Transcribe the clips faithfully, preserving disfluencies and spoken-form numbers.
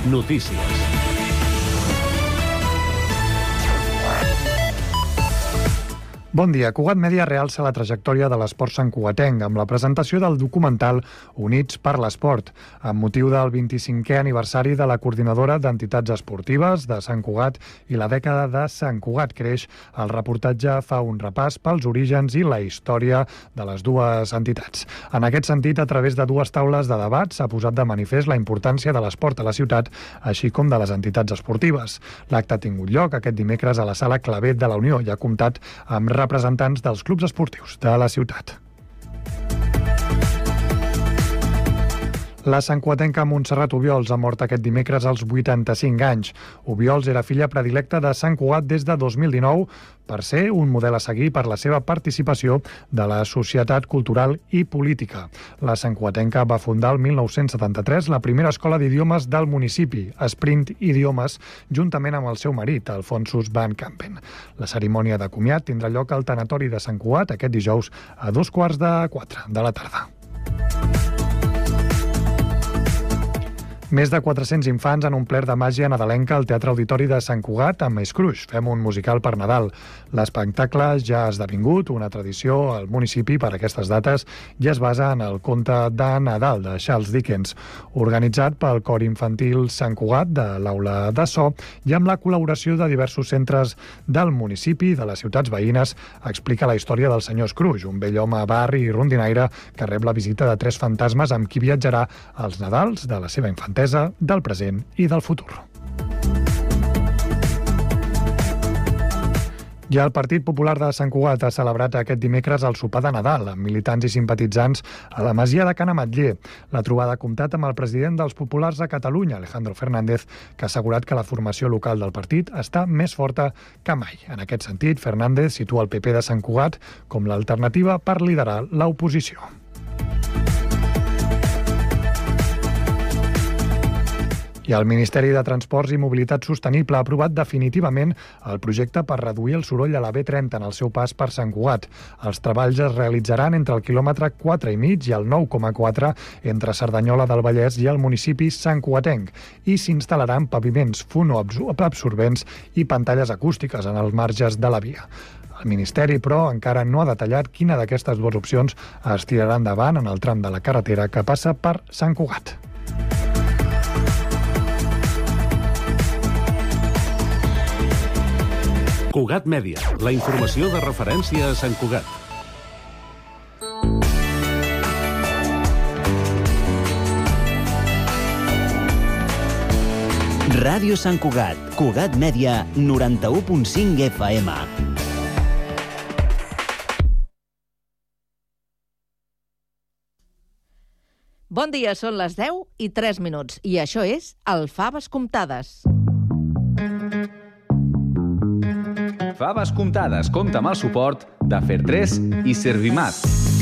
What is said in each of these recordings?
Notícies. Bon dia. Cugat Mèdia realça la trajectòria de l'esport santcugatenc amb la presentació del documental Units per l'Esport, amb motiu del vint-i-cinquè aniversari de la Coordinadora d'Entitats Esportives de Sant Cugat i la dècada de Sant Cugat Creix. El reportatge fa un repàs pels orígens i la història de les dues entitats. En aquest sentit, a través de dues taules de debat s'ha posat de manifest la importància de l'esport a la ciutat, així com de les entitats esportives. L'acte ha tingut lloc aquest dimecres a la Sala Clavet de la Unió i ha comptat amb representants dels clubs esportius de la ciutat. La santcugatenca Montserrat Obiols ha mort aquest dimecres als vuitanta-cinc anys. Obiols era filla predilecta de Sant Cugat des de dos mil dinou per ser un model a seguir per la seva participació de la societat cultural i política. La santcugatenca va fundar el mil nou-cents setanta-tres la primera escola d'idiomes del municipi, Sprint Idiomes, juntament amb el seu marit, Alfonsus Van Campen. La cerimònia de comiat tindrà lloc al tanatori de Sant Cugat aquest dijous a dos quarts de quatre de la tarda. Més de quatre-cents infants han omplert de màgia nadalenca al Teatre Auditori de Sant Cugat amb Scrooge. Fem un musical per Nadal. L'espectacle ja ha esdevingut una tradició al municipi per aquestes dates i es basa en el conte de Nadal de Charles Dickens, organitzat pel Cor Infantil Sant Cugat de l'Aula de So i amb la col·laboració de diversos centres del municipi i de les ciutats veïnes. Explica la història del senyor Scrooge, un vell home barri i rondinaire que rep la visita de tres fantasmes amb qui viatjarà als Nadals de la seva infantesa, del present i del futur. I el Partit Popular de Sant Cugat ha celebrat aquest dimecres el sopar de Nadal amb militants i simpatitzants a la Masia de Can Ametller. La trobada ha comptat amb el president dels Populars a Catalunya, Alejandro Fernández, que ha assegurat que la formació local del partit està més forta que mai. En aquest sentit, Fernández situa el P P de Sant Cugat com l'alternativa per liderar l'oposició. I el Ministeri de Transports i Mobilitat Sostenible ha aprovat definitivament el projecte per reduir el soroll a la B trenta en el seu pas per Sant Cugat. Els treballs es realitzaran entre el quilòmetre quatre i mig i el nou coma quatre entre Cerdanyola del Vallès i el municipi santcugatenc i s'instal·laran paviments fonoabsorbents i pantalles acústiques en els marges de la via. El Ministeri, però, encara no ha detallat quina d'aquestes dues opcions es tirarà endavant en el tram de la carretera que passa per Sant Cugat. Cugat Mèdia, la informació de referència a Sant Cugat. Ràdio Sant Cugat, Cugat Mèdia, noranta-u punt cinc F M. Bon dia, són les deu i tres minuts i això és el Faves Comptades. Faves Comptades compta amb el suport de Fertres i Servimat.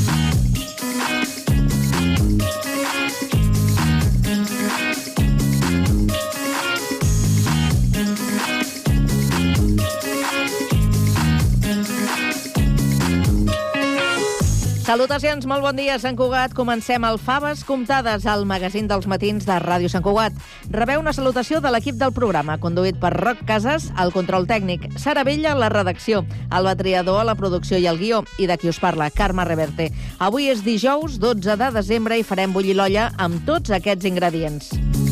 Salutacions, molt bon dia, Sant Cugat. Comencem el Faves Comptades, el magazín dels matins de Ràdio Sant Cugat. Rebeu una salutació de l'equip del programa, conduït per Roc Casas, el control tècnic, Sara Vella, la redacció, Alba Triador, a la producció i el guió, i de qui us parla, Carme Reverte. Avui és dijous, dotze de desembre, i farem bullir l'olla amb tots aquests ingredients.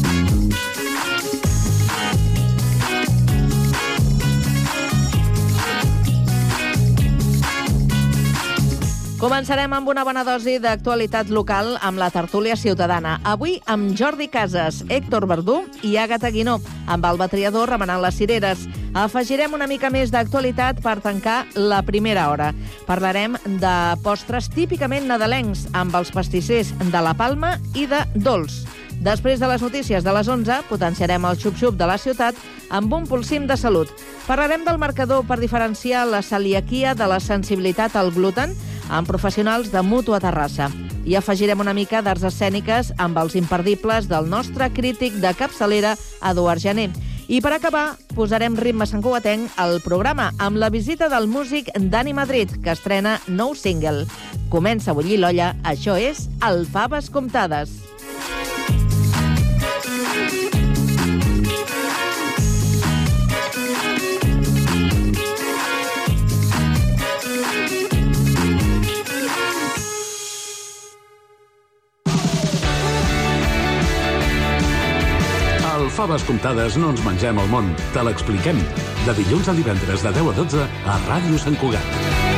Començarem amb una bona dosi d'actualitat local amb la tertúlia ciutadana. Avui amb Jordi Casas, Héctor Verdú i Àgata Guinó, amb Alba Triador remenant les cireres. Afegirem una mica més d'actualitat per tancar la primera hora. Parlarem de postres típicament nadalencs amb els pastissers de la Palma i de Dolç. Després de les notícies de les onze, potenciarem el xup-xup de la ciutat amb un polsim de salut. Parlarem del marcador per diferenciar la celiaquia de la sensibilitat al gluten amb professionals de Mutua Terrassa. I afegirem una mica d'arts escèniques amb els imperdibles del nostre crític de capçalera, Eduard Jané. I per acabar, posarem ritme santcugatenc al programa amb la visita del músic Dani Madrid, que estrena nou single. Comença a bullir l'olla, això és el Faves Comptades. Faves Comptades no ens mengem el món, te l'expliquem. De dilluns a divendres de deu a dotze a Ràdio Sant Cugat.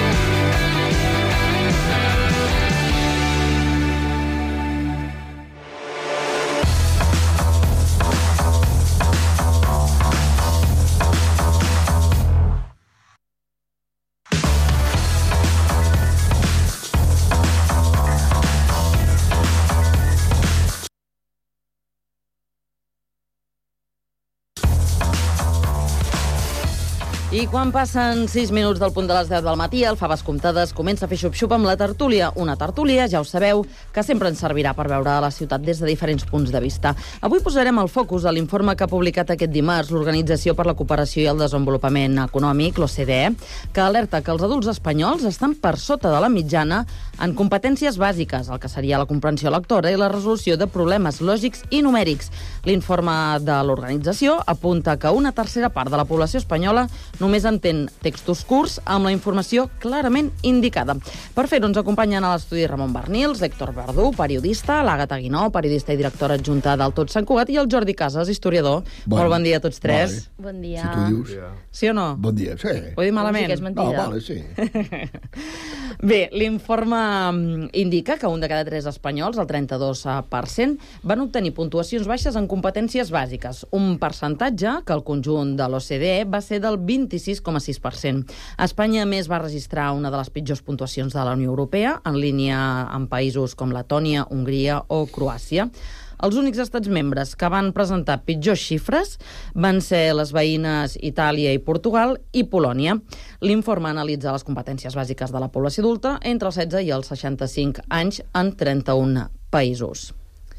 I quan passen sis minuts del punt de les deu del matí, el Faves Comptades comença a fer xup-xup amb la tertúlia. Una tertúlia, ja ho sabeu, que sempre ens servirà per veure la ciutat des de diferents punts de vista. Avui posarem el focus a l'informe que ha publicat aquest dimarts l'Organització per la Cooperació i el Desenvolupament Econòmic, l'O C D E, que alerta que els adults espanyols estan per sota de la mitjana en competències bàsiques, el que seria la comprensió lectora i la resolució de problemes lògics i numèrics. L'informe de l'organització apunta que una tercera part de la població espanyola només entén textos curts amb la informació clarament indicada. Per fer-ho ens acompanyen a l'estudi Ramon Barnils, Héctor Verdú, periodista, l'Àgata Guinó, periodista i directora adjunta del Tot Sant Cugat, i el Jordi Casas, historiador. Bon, Molt bon dia a tots tres. Vale. Bon dia. Si tu dius... Sí o no? Bon dia, sí. Ho he dit malament? Sí que és mentida. No, vale, sí. Bé, l'informe indica que un de cada tres espanyols, el trenta-dos per cent, van obtenir puntuacions baixes en competències bàsiques, un percentatge que el conjunt de l'O C D E va ser del vint-i-sis coma sis per cent. Espanya, a més, va registrar una de les pitjors puntuacions de la Unió Europea, en línia amb països com Letònia, Hongria o Croàcia. Els únics estats membres que van presentar pitjors xifres van ser les veïnes Itàlia i Portugal i Polònia. L'informe analitza les competències bàsiques de la població adulta entre els setze i els seixanta-cinc anys en trenta-un països.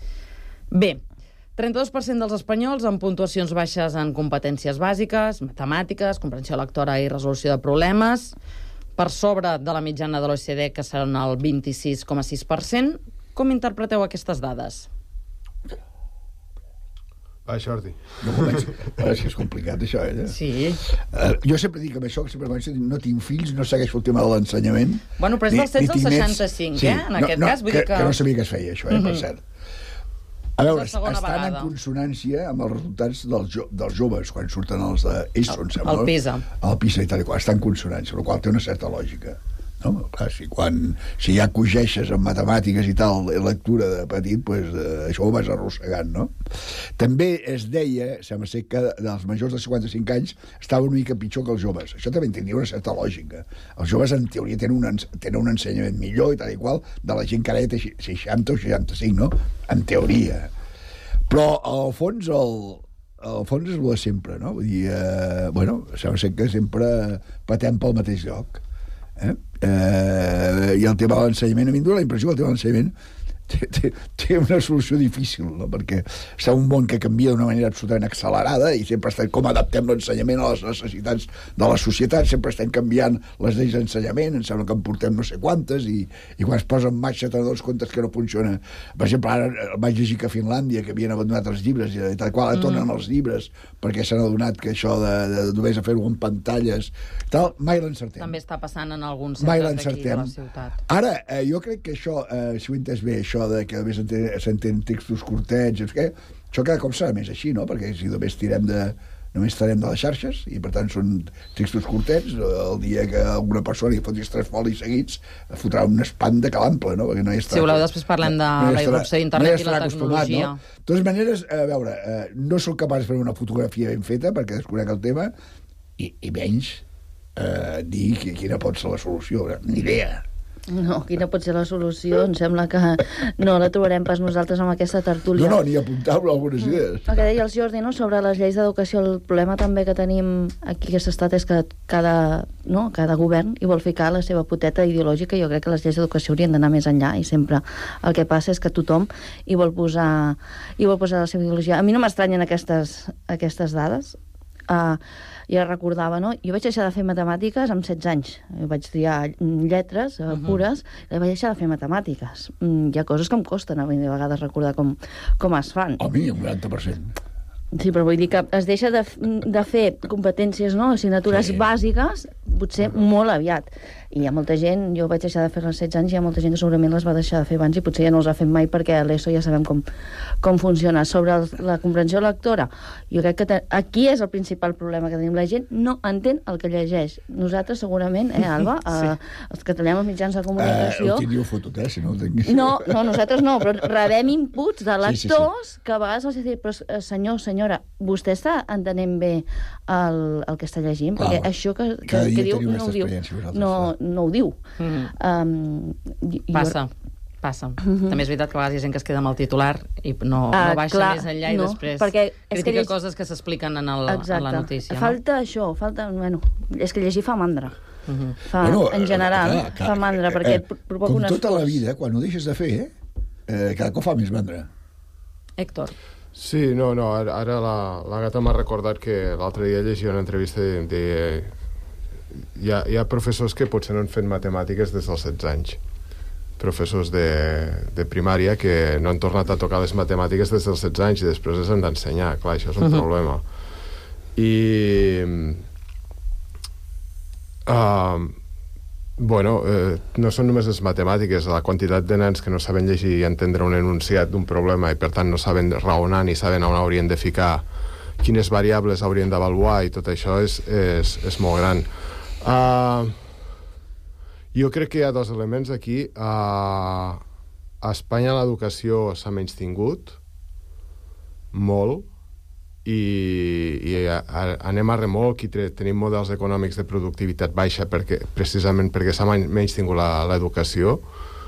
Bé, trenta-dos per cent dels espanyols amb puntuacions baixes en competències bàsiques, matemàtiques, comprensió lectora i resolució de problemes, per sobre de la mitjana de l'O C D E, que seran el vint-i-sis coma sis per cent. Com interpreteu aquestes dades? Va, Jordi. No comenci. Ara sí és complicat, això, eh? Sí. Uh, jo sempre dic amb això, que sempre penso, no tinc fills, no segueixo el tema de l'ensenyament. Bueno, però és del setze al seixanta-cinc, eh? En aquest cas, vull que, dir que... que no sabia que es feia, això, eh, per cert. A veure, És la segona estan vegada. en consonància amb els resultats dels, jo, dels joves, quan surten els d'ESO, em sembla. El PISA. El PISA i tal i qual, està en consonància, el qual té una certa lògica. No? Clar, si, quan, si ja cogeixes en matemàtiques i tal, i lectura de petit, pues, eh, això ho vas arrossegant, no? També es deia, sembla ser que dels majors de cinquanta-cinc anys estaven una mica pitjor que els joves. Això també tindria una certa lògica. Els joves, en teoria, tenen un, tenen un ensenyament millor i tal i qual de la gent que ara té seixanta o seixanta-cinc, no? En teoria. Però, al fons, el, al fons és el de sempre, no? Vull dir, eh, bueno, sembla ser que sempre patem pel mateix lloc. Eh? Eh, i el tema de l'ensenyament, a mi em dona la impressió que el tema de l'ensenyament té, té, té una solució difícil, no? Perquè està un món que canvia d'una manera absolutament accelerada i sempre estem com adaptem l'ensenyament a les necessitats de la societat, sempre estem canviant les lleis d'ensenyament, em sembla que en portem no sé quantes, i, i quan es posa en marxa te'n dones comptes que no funciona. Per exemple, ara vaig llegir que a Finlàndia, que havien abandonat els llibres i tal qual, mm. tornen els llibres perquè s'han adonat que això de, de, de només a fer-ho en pantalles tal, mai l'encertem. També està passant en alguns mai centres d'aquí de la l'encertem. ciutat. Ara, eh, jo crec que això, eh, si ho he entès bé, això de que només s'entén textos curtets, què, això cada cop serà més així, no? Perquè si només tirem de només estarem de les xarxes, i per tant són textos curtets, el dia que alguna persona hi fotis tres folis seguits, fotrà un espant de calample, no? Perquè no hi estarà, si voleu, després parlem de no la irrupció d'internet no i la tecnologia. No? De totes maneres, a veure, eh, no sóc capaç de fer una fotografia ben feta, perquè desconec el tema, i, i menys eh, dir quina pot ser la solució. Ni idea. No, quina pot ser la solució? Em sembla que no la trobarem pas nosaltres amb aquesta tertúlia. No, no, ni apuntar-lo algunes idees. El que deia el Jordi, no?, sobre les lleis d'educació, el problema també que tenim aquí a aquest estat és que cada, no, cada govern hi vol ficar la seva poteta ideològica, i jo crec que les lleis d'educació haurien d'anar més enllà, i sempre el que passa és que tothom hi vol posar, hi vol posar la seva ideologia. A mi no m'estranyen aquestes, aquestes dades. Uh, ja recordava, no? Jo vaig deixar de fer matemàtiques amb setze anys. Jo vaig triar lletres uh, pures, i vaig deixar de fer matemàtiques. Mm, hi ha coses que em costen a mi de vegades recordar com, com es fan. A mi, un noranta per cent. Sí, però vull dir que es deixa de, de fer competències, no?, assignatures Sí. bàsiques potser molt aviat. I hi ha molta gent, jo vaig deixar de fer als setze anys, hi ha molta gent que segurament les va deixar de fer abans i potser ja no els ha fet mai perquè a l'ESO ja sabem com, com funciona. Sobre el, la comprensió lectora, jo crec que te, aquí és el principal problema que tenim. La gent no entén el que llegeix. Nosaltres segurament, eh, Alba, sí. eh, els que treballem als mitjans de comunicació... Uh, ho tindríeu fotut, eh, si no ho tingués. No, no, nosaltres no, però rebem inputs de lectors sí, sí, sí. que a vegades els diuen, però senyor, senyora, vostè està entenent bé el, el que està llegint? Clar, perquè això que, que, que diu no ho diu. No, no ho diu. Mm-hmm. um, passa, jo... passa. Mm-hmm. També és veritat que a vegades hi ha gent que es queda amb el titular i no, uh, no baixa clar, més enllà i no, després critica lleg... coses que s'expliquen en, el, en la notícia. Falta no? això, falta... Bueno, és que llegir fa mandra. Mm-hmm. Fa, bueno, en general, clar, clar, fa mandra, eh, perquè eh, provoca unes... Com tota la vida, quan ho deixes de fer, eh, cada cop fa més mandra. Héctor. Sí, no, no, ara, ara la, la gata m'ha recordat que l'altre dia llegia una entrevista i em deia... Hi ha, hi ha professors que potser no han fet matemàtiques des dels setze anys. Professors de, de primària que no han tornat a tocar les matemàtiques des dels setze anys i després les han d'ensenyar. Clar, això és un uh-huh. problema. I... Uh, bueno, eh, no són només les matemàtiques, la quantitat de nens que no saben llegir i entendre un enunciat d'un problema i per tant no saben raonar ni saben on haurien de ficar, quines variables haurien d'avaluar i tot això és, és, és molt gran. Uh, jo crec que hi ha dos elements aquí. Uh, a Espanya l'educació s'ha menystingut molt i, i a, a, anem a remolc i tenim models econòmics de productivitat baixa perquè, precisament perquè s'ha menystingut l'educació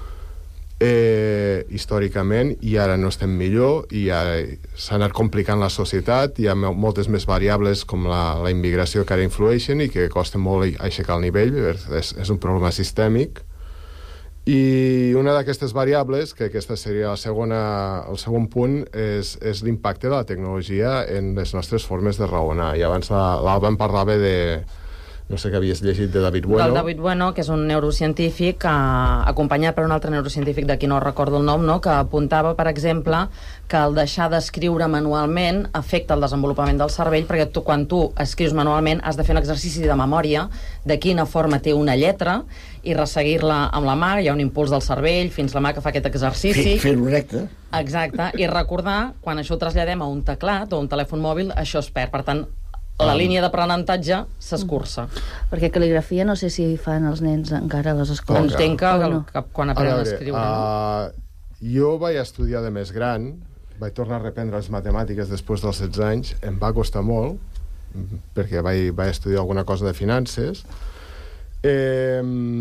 eh, històricament i ara no estem millor i ara s'ha anat complicant la societat, hi ha moltes més variables com la, la immigració que ara influeixen i que costa molt aixecar el nivell, és, és un problema sistèmic. I una d'aquestes variables, que aquesta seria la segona, el segon punt, és, és l'impacte de la tecnologia en les nostres formes de raonar. I abans l'Alba en parlava de... No sé què havies llegit de David Bueno. Del David Bueno, que és un neurocientífic eh, acompanyat per un altre neurocientífic de qui no recordo el nom, no? Que apuntava, per exemple, que el deixar d'escriure manualment afecta el desenvolupament del cervell, perquè tu, quan tu escrius manualment has de fer un exercici de memòria de quina forma té una lletra i resseguir-la amb la mà, hi ha un impuls del cervell fins la mà que fa aquest exercici. Fer-ho recte. Exacte, i recordar, quan això ho traslladem a un teclat o un telèfon mòbil, això es perd. Per tant, la um. línia d'aprenentatge s'escurça. Perquè cal·ligrafia no sé si fan els nens encara a les escoles. Entenc que, que, que quan aprenen a, veure, a escriure. Uh, no? Jo vaig estudiar de més gran, vaig tornar a reprendre les matemàtiques després dels setze anys, em va costar molt, perquè vaig, vaig estudiar alguna cosa de finances. Eh,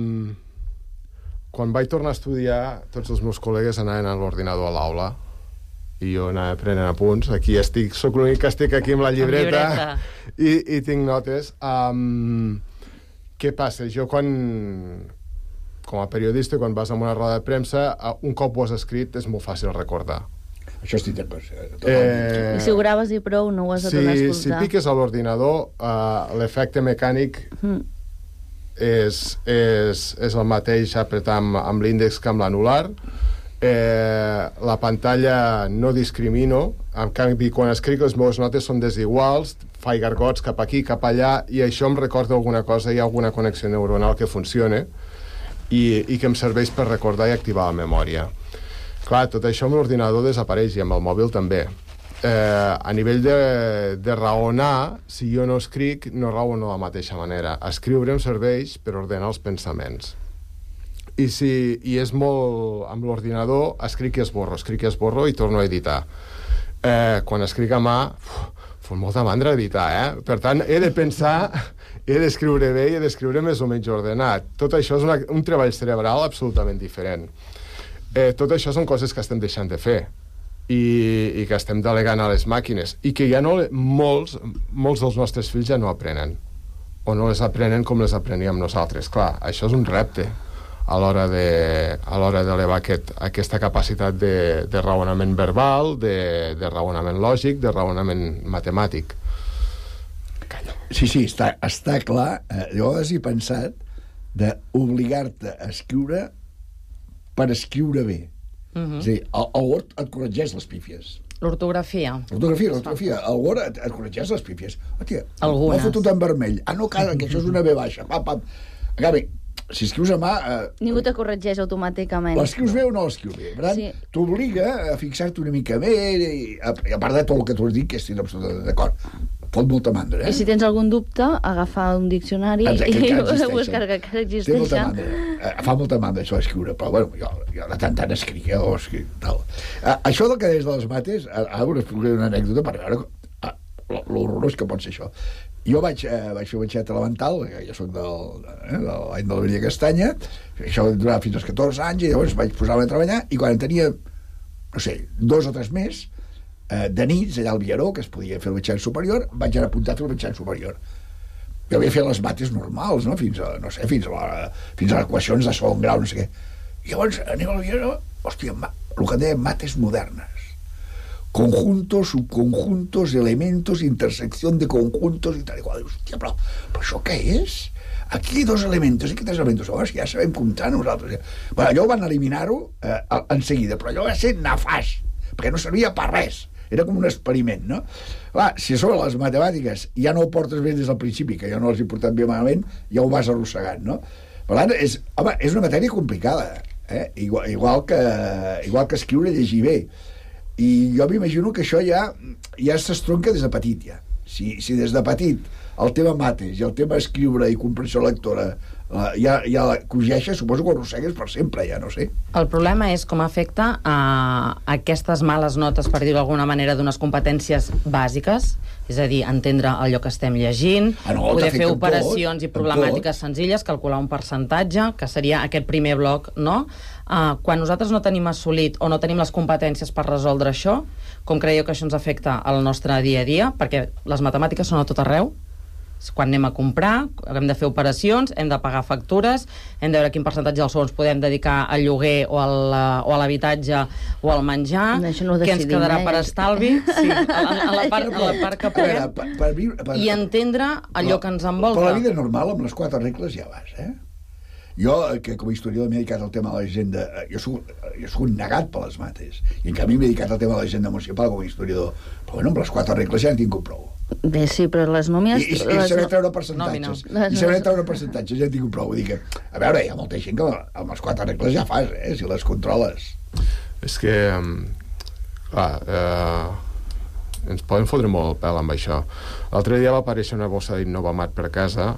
quan vaig tornar a estudiar, tots els meus col·legues anaven a l'ordinador a l'aula i jo anava prenent apunts. Aquí estic, soc l'únic que estic aquí amb la llibreta, amb llibreta. I, i tinc notes. Um, què passa? Jo quan, com a periodista, quan vas a una roda de premsa, un cop ho has escrit és molt fàcil recordar. Això estic d'acord. Eh... I si ho graves i prou, no ho has de si, tornar a escoltar. Si piques a l'ordinador, uh, l'efecte mecànic mm. és, és, és el mateix apretar amb, amb l'índex que amb l'anular. Eh, la pantalla no discrimino, en canvi quan escric les meves notes són desiguals, faig gargots cap aquí, cap allà, i això em recorda alguna cosa, hi ha alguna connexió neuronal que funciona i, i que em serveix per recordar i activar la memòria. Clar, tot això amb l'ordinador desapareix i amb el mòbil també. Eh, a nivell de, de raonar, si jo no escric no raono de la mateixa manera. Escriure em serveix per ordenar els pensaments. I, si, i és molt... Amb l'ordinador escric i esborro, escric i esborro i torno a editar. Eh, quan escric a mà, uf, fot molta mandra editar, eh? Per tant, he de pensar, he d'escriure bé i he d'escriure més o menys ordenat. Tot això és una, un treball cerebral absolutament diferent. Eh, tot això són coses que estem deixant de fer i, i que estem delegant a les màquines i que ja no... Molts, molts dels nostres fills ja no aprenen o no les aprenen com les apreníem nosaltres. Clar, això és un repte a l'hora de, a l'hora d'elevar aquest, aquesta capacitat de, de raonament verbal, de, de raonament lògic, de raonament matemàtic. Calla. Sí, sí, està, està clar. Eh, jo he pensat d'obligar-te a escriure per escriure bé. Uh-huh. És a dir, el, el Word et corregeix les pífies. L'ortografia. L'ortografia, l'ortografia. El Word et, et corregeix les pífies. Hòstia, algunes. m'ho fotut en vermell. Ah, no, cara, que això és una B baixa. Pam, pam. En canvi, si escrius a mà... Eh, Ningú te corregeix automàticament. L'escrius bé o no l'escrius bé? Per tant, Sí. t'obliga a fixar-te una mica més i a, i a part de tot el que tu has dit, que estic absolutament d'acord. Fot molta mandra, eh? I si tens algun dubte, agafar un diccionari Exacte, i que existeixen. buscar que encara Té molta existeixen. mandra. Eh, Fa molta mandra això d'escriure, però bueno, jo, jo de tant tant escric, eh, o escric, tal. Eh, això del que deies de les mates, ara us explicaré una anècdota per veure eh, l'horrorós que pot ser això. Jo vaig, eh, vaig fer batxet elemental, que jo soc del, eh, de l'any de la Vella Castanya, això va durar fins als catorze anys, i llavors vaig posar-me a treballar, i quan tenia, no sé, dos o tres més, eh, de nits, allà al Villaró, que es podia fer el batxet superior, vaig anar a apuntar a fer el batxet superior. Jo havia fet les mates normals, no?, fins a, no sé, fins a, la, fins a les equacions de segon grau, no sé què. I llavors anem al Villaró, hòstia, ma, el que en deia mates modernes. Conjuntos, subconjuntos, elementos, intersección de conjuntos i tal i qual. Hòstia, però, però això què és? Aquí dos elementos, aquí tres elementos. Oh, ja sabem comptar nosaltres. Bueno, allò van eliminar-ho eh, en seguida, però allò va ser nefast, perquè no servia per res. Era com un experiment, no? Clar, si sobre les matemàtiques ja no ho portes bé des del principi, que jo no els he portat bé malament, ja ho vas arrossegant, no? Per tant, és, home, és una matèria complicada, eh? Igual, igual, que, igual que escriure i llegir bé. I jo m'imagino que això ja, ja s'estronca des de petit, ja. Si, si des de petit el tema mates i el tema escriure i comprensió lectora uh, ja, ja la cogeixes, suposo que ho arrossegues per sempre, ja no sé. El problema és com afecta a aquestes males notes, per dir-ho d'alguna manera, d'unes competències bàsiques, és a dir, entendre allò que estem llegint, ah, no, poder fer tot, operacions i problemàtiques senzilles, calcular un percentatge, que seria aquest primer bloc, no? Uh, quan nosaltres no tenim assolit o no tenim les competències per resoldre això, com creieu que això ens afecta al nostre dia a dia? Perquè les matemàtiques són a tot arreu. Quan anem a comprar, hem de fer operacions, hem de pagar factures, hem de veure quin percentatge dels sous podem dedicar al lloguer o, al, o a l'habitatge o al menjar, no, no què ens quedarà eh? per estalvi, sí, a, a, la part, a la part que puguem, per, per, per, per, i entendre allò que ens envolta. Per la vida normal, amb les quatre regles ja vas, eh? Jo, que com a historiador m'he dedicat al tema de l'agenda, jo soc, jo soc un negat per les mates, i en canvi m'he dedicat al tema de l'agenda municipal com a historiador, però bueno, amb les quatre regles ja en tinc prou. Bé, sí, però les nòmies... I, i, i les... saber treure percentatges. No, no. I saber treure percentatges, ja en tinc prou. Vull dir que, a veure, hi ha molta gent que amb les quatre regles ja fas, eh, si les controles. És que, clar, eh, ens poden fotre molt el pèl amb això. L'altre dia va aparèixer una bossa d'Innovamat per casa,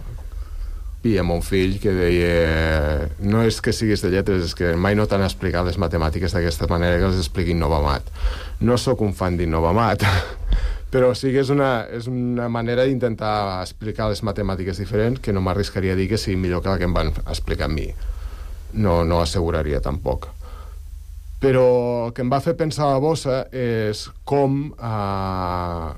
i amb un fill que deia, no és que siguis de lletres, és que mai no t'han explicat les matemàtiques d'aquesta manera que les expliqui Innovamat. No sóc un fan d'Innovamat, però sí que és una, és una manera d'intentar explicar les matemàtiques diferents que no m'arriscaria a dir que sigui millor que la que em van explicar a mi. No, no asseguraria tampoc. Però el que em va fer pensar la bossa és com eh,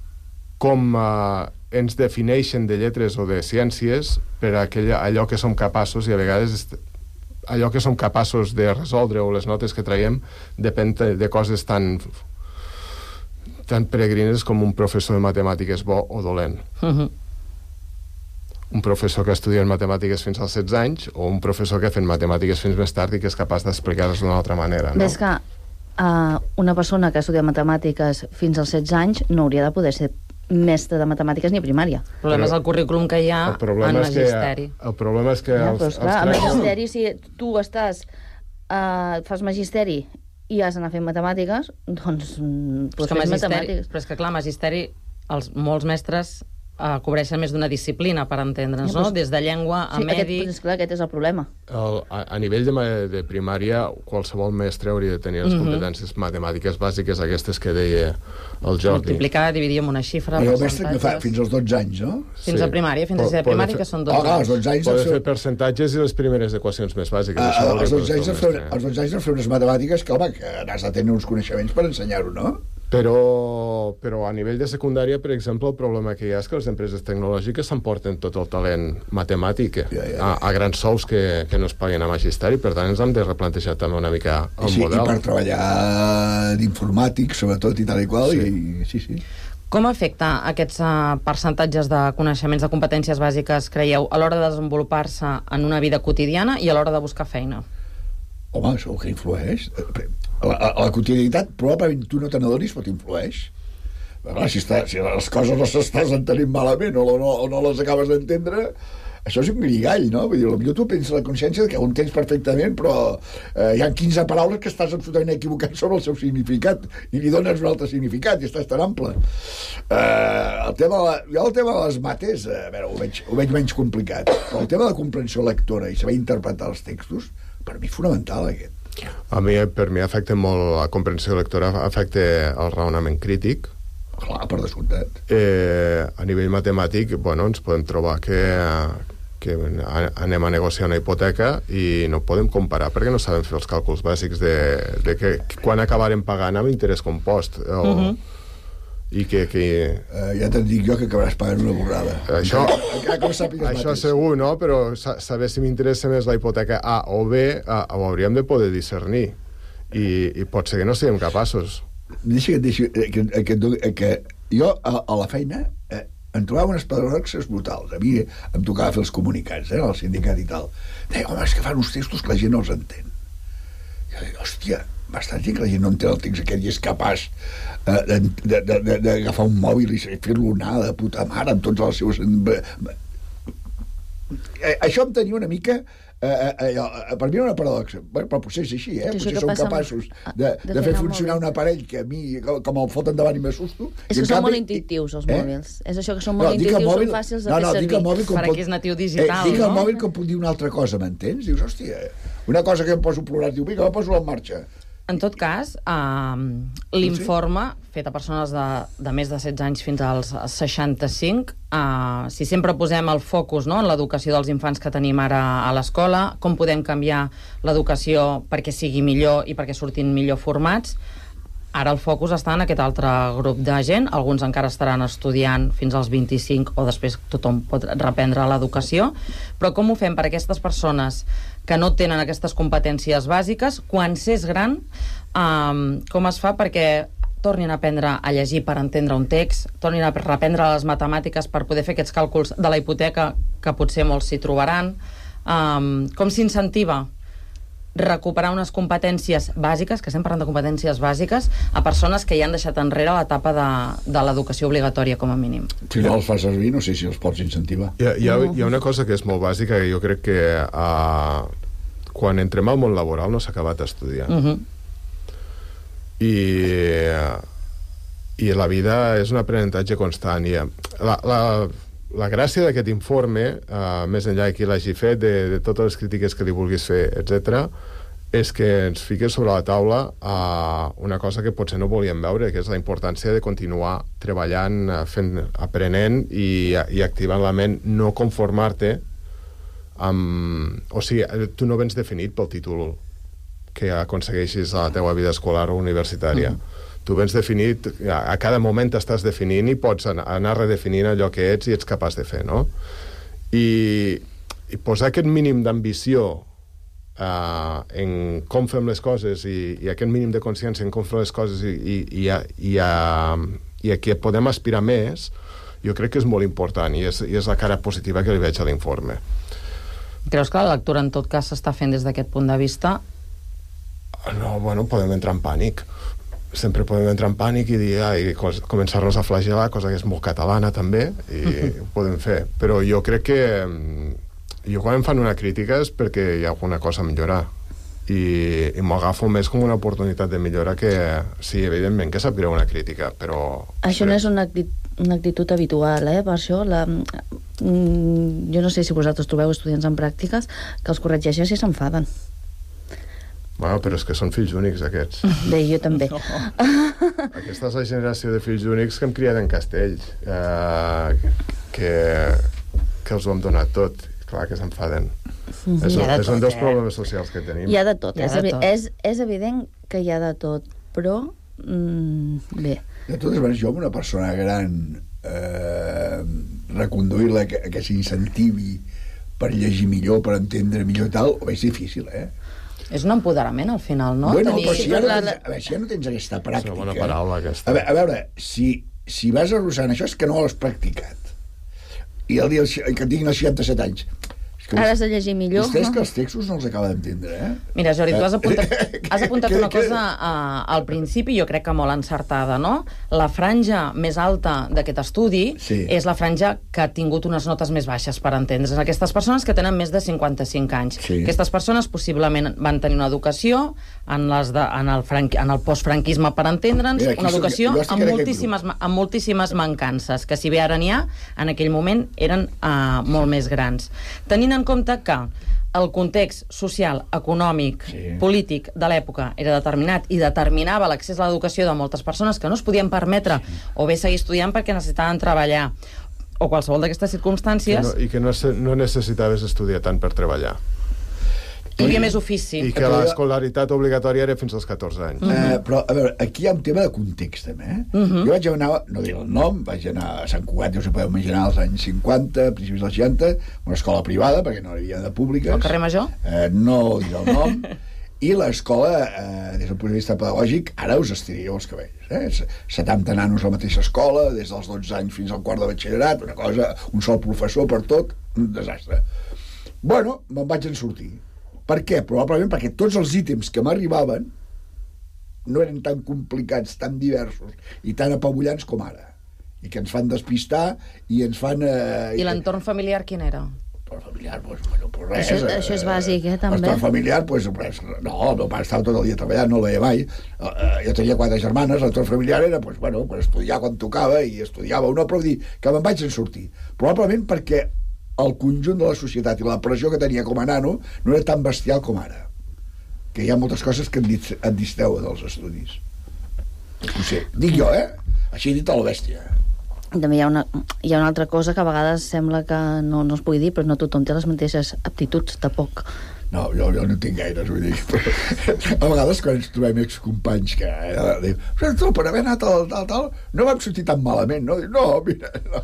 com eh, ens defineixen de lletres o de ciències per aquella, allò que som capaços, i a vegades allò que som capaços de resoldre o les notes que traiem depèn de coses tan tan peregrines com un professor de matemàtiques bo o dolent. Uh-huh. Un professor que estudia matemàtiques fins als setze anys o un professor que ha fet matemàtiques fins més tard i que és capaç d'explicar-les d'una altra manera, no? Ves que uh, una persona que estudia matemàtiques fins als setze anys no hauria de poder ser mestre de matemàtiques ni a primària. El problema és el currículum que hi ha en magisteri. El problema és que... Ja, els, però esclar, els el tres... magisteri, si tu estàs, uh, fas magisteri i has d'anar fent matemàtiques, doncs pots fer matemàtiques. Però és que, clar, magisteri, els, molts mestres uh, cobreixen més d'una disciplina, per entendre'ns, ja, no? Des de llengua a sí, medi... Aquest, és clar, aquest és el problema. El, a, a nivell de, de primària, qualsevol mestre hauria de tenir les mm-hmm. competències matemàtiques bàsiques, aquestes que deia el Jordi. Multiplicar, dividir amb una xifra, I el mestre que fa fins als dotze anys, no? Fins sí. a primària, fins a primària, fer... que són dotze oh, anys. dotze anys Poden fer percentatges i les primeres equacions més bàsiques. Ah, als dotze anys de fer, als dotze anys de fer unes matemàtiques que, home, que n'has de tenir uns coneixements per ensenyar-ho, no? Però, però a nivell de secundària, per exemple, el problema que hi ha és que les empreses tecnològiques s'emporten tot el talent matemàtic ja, ja. A, a grans sous que, que no es paguen a magisteri, per tant ens hem de replantejar també una mica el sí, model. I per treballar d'informàtic, sobretot, i tal i qual, sí. I, sí, sí. Com afecta aquests uh, percentatges de coneixements, de competències bàsiques, creieu, a l'hora de desenvolupar-se en una vida quotidiana i a l'hora de buscar feina? Home, segur que influeix. la, la quotidianitat, probablement tu no te n'adonis, però t'influeix. Clar, si, està, si les coses les estàs entenent malament o no, o no les acabes d'entendre, això és un mirigall, no? Vull dir, potser tu penses la consciència que ho entens perfectament, però eh, hi ha quinze paraules que estàs absolutament equivocat sobre el seu significat i li dones un altre significat i estàs tan ample. Eh, el tema, jo el tema de les mates, a veure, ho veig, ho veig menys complicat, però el tema de la comprensió lectora i saber interpretar els textos, per mi és fonamental, aquest. A mi, per mi, afecta molt la comprensió lectora, afecta el raonament crític. Clar, per descomptat. Eh, a nivell matemàtic, bueno, ens podem trobar que, que anem a negociar una hipoteca i no podem comparar perquè no sabem fer els càlculs bàsics de, de que, quan acabarem pagant amb interès compost o, uh-huh. i que... que... Uh, ja te'n dic jo que acabaràs pagant una borrada. Això, encara que no sàpigues això mates. Segur, no? Però saber si m'interessa més la hipoteca A o B uh, ho hauríem de poder discernir i, i pot ser que no siguem capaços. Deixa que et deixi, que, que, que, que jo a, a la feina eh, em trobava unes paradoxes brutals. A mi em tocava fer els comunicats, eh, al sindicat i tal. Deia, home, és que fan uns textos que la gent no els entén. Jo dic, hòstia, bastant que la gent no entén el text aquest i és capaç eh, d'agafar un mòbil i fer-lo anar de puta mare amb tots els seus... Eh, això em tenia una mica... Eh, eh, eh, per mi era una paradoxa, però potser és així, eh? Potser som capaços de, de, de fer funcionar un aparell que a mi, com el foten davant i m'assusto. És que són molt intuitius els mòbils, eh? És això que són molt no, intuitius, mòbil, són fàcils de no, no, fer servir. Per aquí és natiu digital, eh, dic no? el mòbil que em pot dir una altra cosa, m'entens? Dius, hòstia, una cosa que em poso a plorar, diu, vinga, la poso en marxa. En tot cas, eh, l'informe, fet a persones de, de més de setze anys fins als seixanta-cinc, eh, si sempre posem el focus, no?, en l'educació dels infants que tenim ara a l'escola, com podem canviar l'educació perquè sigui millor i perquè surtin millor formats, ara el focus està en aquest altre grup de gent, alguns encara estaran estudiant fins als vint-i-cinc o després tothom pot reprendre l'educació, però com ho fem per a aquestes persones que no tenen aquestes competències bàsiques, quan s'és gran, um, com es fa perquè tornin a aprendre a llegir per entendre un text, tornin a reprendre les matemàtiques per poder fer aquests càlculs de la hipoteca que potser molts s'hi trobaran, um, com s'incentiva recuperar unes competències bàsiques, que estem parlant de competències bàsiques, a persones que ja han deixat enrere l'etapa de, de l'educació obligatòria, com a mínim. Si no els fa servir, no sé si els pots incentivar. Hi ha, hi ha, hi ha una cosa que és molt bàsica, que jo crec que uh, quan entrem al món laboral no s'ha acabat d'estudiar. Uh-huh. I, I la vida és un aprenentatge constant. I la... la La gràcia d'aquest informe, uh, més enllà de qui l'hagi fet, de, de totes les crítiques que li vulguis fer, etcètera, és que ens fiques sobre la taula uh, una cosa que potser no volíem veure, que és la importància de continuar treballant, uh, fent, aprenent i, i activant la ment, no conformar-te amb... O sigui, tu no vens definit pel títol que aconsegueixis a la teua vida escolar o universitària. Mm. Tu vens definit, a cada moment t'estàs definint i pots anar redefinint allò que ets i ets capaç de fer, no? I, i posar aquest mínim d'ambició uh, en com fem les coses i, i aquest mínim de consciència en com fem les coses i, i, i, a, i, a, i a que podem aspirar més, jo crec que és molt important i és, i és la cara positiva que li veig a l'informe. Creus que la lectura en tot cas s'està fent des d'aquest punt de vista? No, bueno, podem entrar en pànic. Sempre podem entrar en pànic i dir, ai, començar-nos a flagel·lar, cosa que és molt catalana també, i ho podem fer. Però jo crec que jo quan em fan una crítica és perquè hi ha alguna cosa a millorar i, i m'ho agafo més com una oportunitat de millora que, sí, evidentment que sabré una crítica, però... Això no és una actitud, una actitud habitual, eh? Per això la... jo no sé si vosaltres trobeu estudiants en pràctiques que els corregeixes i s'enfaden. Bueno, però és que són fills únics, aquests. Bé, jo també. No. Aquesta és la generació de fills únics que hem criat en Castells, eh, que, que els ho hem donat tot. Clar que s'enfaden. Mm-hmm. És, un, és un dels problemes socials que tenim. Hi ha de tot. Ha és, de tot. És, és evident que hi ha de tot, però mm, bé. De totes maneres, jo, una persona gran, eh, reconduir-la que, que s'incentivi per llegir millor, per entendre millor i tal, ho veig difícil, eh? És un empoderament, al final, no? Bueno, Tenir... però si ja no, tens, a veure, si ja no tens aquesta pràctica... És una bona paraula, aquesta. A veure, a veure si, si vas arrossant això és que no l'has practicat. I el dia que tinguin els seixanta-set anys, Ara has de llegir millor. Vostès que els textos no els acaba d'entendre, eh? Mira, Jordi, tu has apuntat, has apuntat Que- una que- cosa a, al principi, jo crec que molt encertada, no? La franja més alta d'aquest estudi Sí. és la franja que ha tingut unes notes més baixes, per entendre's. Aquestes persones que tenen més de cinquanta-cinc anys. Sí. Aquestes persones possiblement van tenir una educació en, les de, en, el, franqui, en el postfranquisme, per entendre'ns, Mira, aquí una soc- educació jo estic amb en aquest moltíssimes, amb moltíssimes mancances, que si bé ara n'hi ha, en aquell moment eren uh, molt més grans. Tenint en compte que el context social, econòmic, Sí. polític de l'època era determinat i determinava l'accés a l'educació de moltes persones que no es podien permetre o bé seguir estudiant perquè necessitaven treballar o qualsevol d'aquestes Que circumstàncies, no, I que no, se- no necessitaves estudiar tant per treballar. hi havia més ofici. I que l'escolaritat obligatòria era fins als catorze anys. Eh, però, a veure, aquí hi ha un tema de context, també. Eh? Mhm. Jo vaig anar, no diré el nom, vaig anar a Sant Cugat, ja us ho podeu imaginar, als anys cinquanta, principis dels seixanta, una escola privada, perquè no hi havia de públiques. Al carrer Major? Eh, no diré el nom. I l'escola, eh, des del punt de vista pedagògic, ara us estiríeu els cabells. Eh? setanta nanos a la mateixa escola, des dels dotze anys fins al quart de batxillerat, una cosa, un sol professor per tot, un desastre. Bueno, me'n vaig en sortir. Per què? Probablement perquè tots els ítems que m'arribaven no eren tan complicats, tan diversos i tan apabullants com ara. I que ens fan despistar i ens fan... Eh, I l'entorn familiar quin era? L'entorn familiar, doncs, bueno, pues res... Això- això és bàsic, eh, també. L'entorn familiar, doncs, res, no, el meu pare estava tot el dia treballant, no el veia mai. Eh, eh, jo tenia quatre germanes, l'entorn familiar era, doncs, bueno, pues estudiar quan tocava i estudiava o no, però vull dir que me'n vaig en sortir. Probablement perquè el conjunt de la societat i la pressió que tenia com a nano no era tan bestial com ara. Que hi ha moltes coses que et, dis, et disteu dels estudis. No sé, dic jo, eh? Així dit a la bèstia. També hi ha, una, hi ha una altra cosa que a vegades sembla que no, no es pugui dir, però no tothom té les mateixes aptituds, tampoc. No, jo, jo no tinc gaires, vull dir. Però a vegades quan ens trobem excompanys que eh, diu, tu, per haver anat al tal, tal, no vam sortir tan malament, no? Dic, no, mira, no.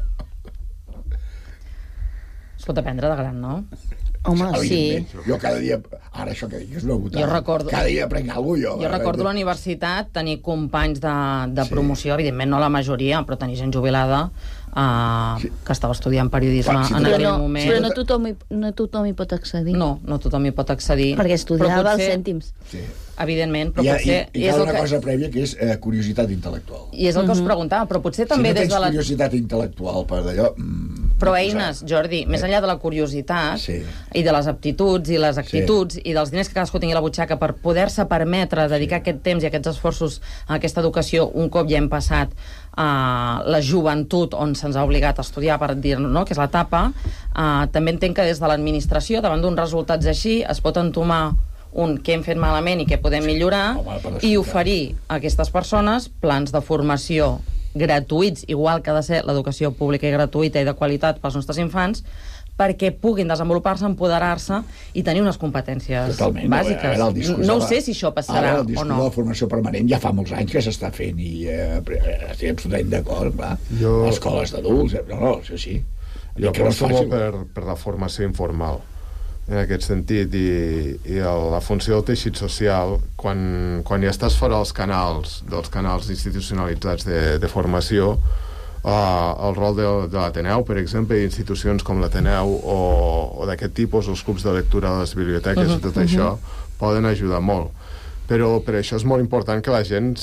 Es pot aprendre de gran, no? Home, sí. Evidentment. Jo cada dia... Ara això que dic és una botada. Jo recordo- Cada dia aprenc alguna cosa, jo. Jo recordo a la universitat tenir companys de, de Sí. promoció, evidentment no la majoria, però tenir gent jubilada uh, Sí. que estava estudiant periodisme Clar, si en tu- aquell Però no, moment. però no tothom, hi, no tothom hi pot accedir. No, no tothom hi pot accedir. Perquè Però estudiava potser- els cèntims. Sí. Evidentment, però I, hi ha- potser... i, i és cal el una que, cosa prèvia que és eh, curiositat intel·lectual. I és el que us preguntava, però potser també si no des tens de la... curiositat intel·lectual per d'allò... Mm, Però no eines, posar. Jordi, més enllà de la curiositat Sí. i de les aptituds i les actituds i dels diners que cadascú tingui a la butxaca per poder-se permetre dedicar aquest temps i aquests esforços a aquesta educació un cop ja hem passat a la joventut on se'ns ha obligat a estudiar, per dir, no?, que és l'etapa, uh, també entenc que des de l'administració, davant d'uns resultats així, es pot entomar un què hem fet malament i què podem millorar, home, per i descomptat. oferir a aquestes persones plans de formació gratuïts, igual que ha de ser l'educació pública i gratuïta i de qualitat pels nostres infants, perquè puguin desenvolupar-se, empoderar-se i tenir unes competències Totalment. bàsiques. Ara el discurs No de ho la- sé si això passarà ara el o discurs no. de la formació permanent ja fa molts anys que s'està fent i eh, eh, estic absolutament d'acord, clar. Jo- Les escoles d'adults, eh, no, no, això sí. Jo Que no és aposto molt fàcil. per, per la formació informal en aquest sentit i, i el, la funció del teixit social quan, quan ja estàs fora dels canals dels canals institucionalitzats de, de formació uh, el rol de, de l'Ateneu, per exemple, i institucions com l'Ateneu o, o d'aquest tipus, els clubs de lectura de les biblioteques uh -huh, i tot uh -huh. això poden ajudar molt, però per això és molt important que la gent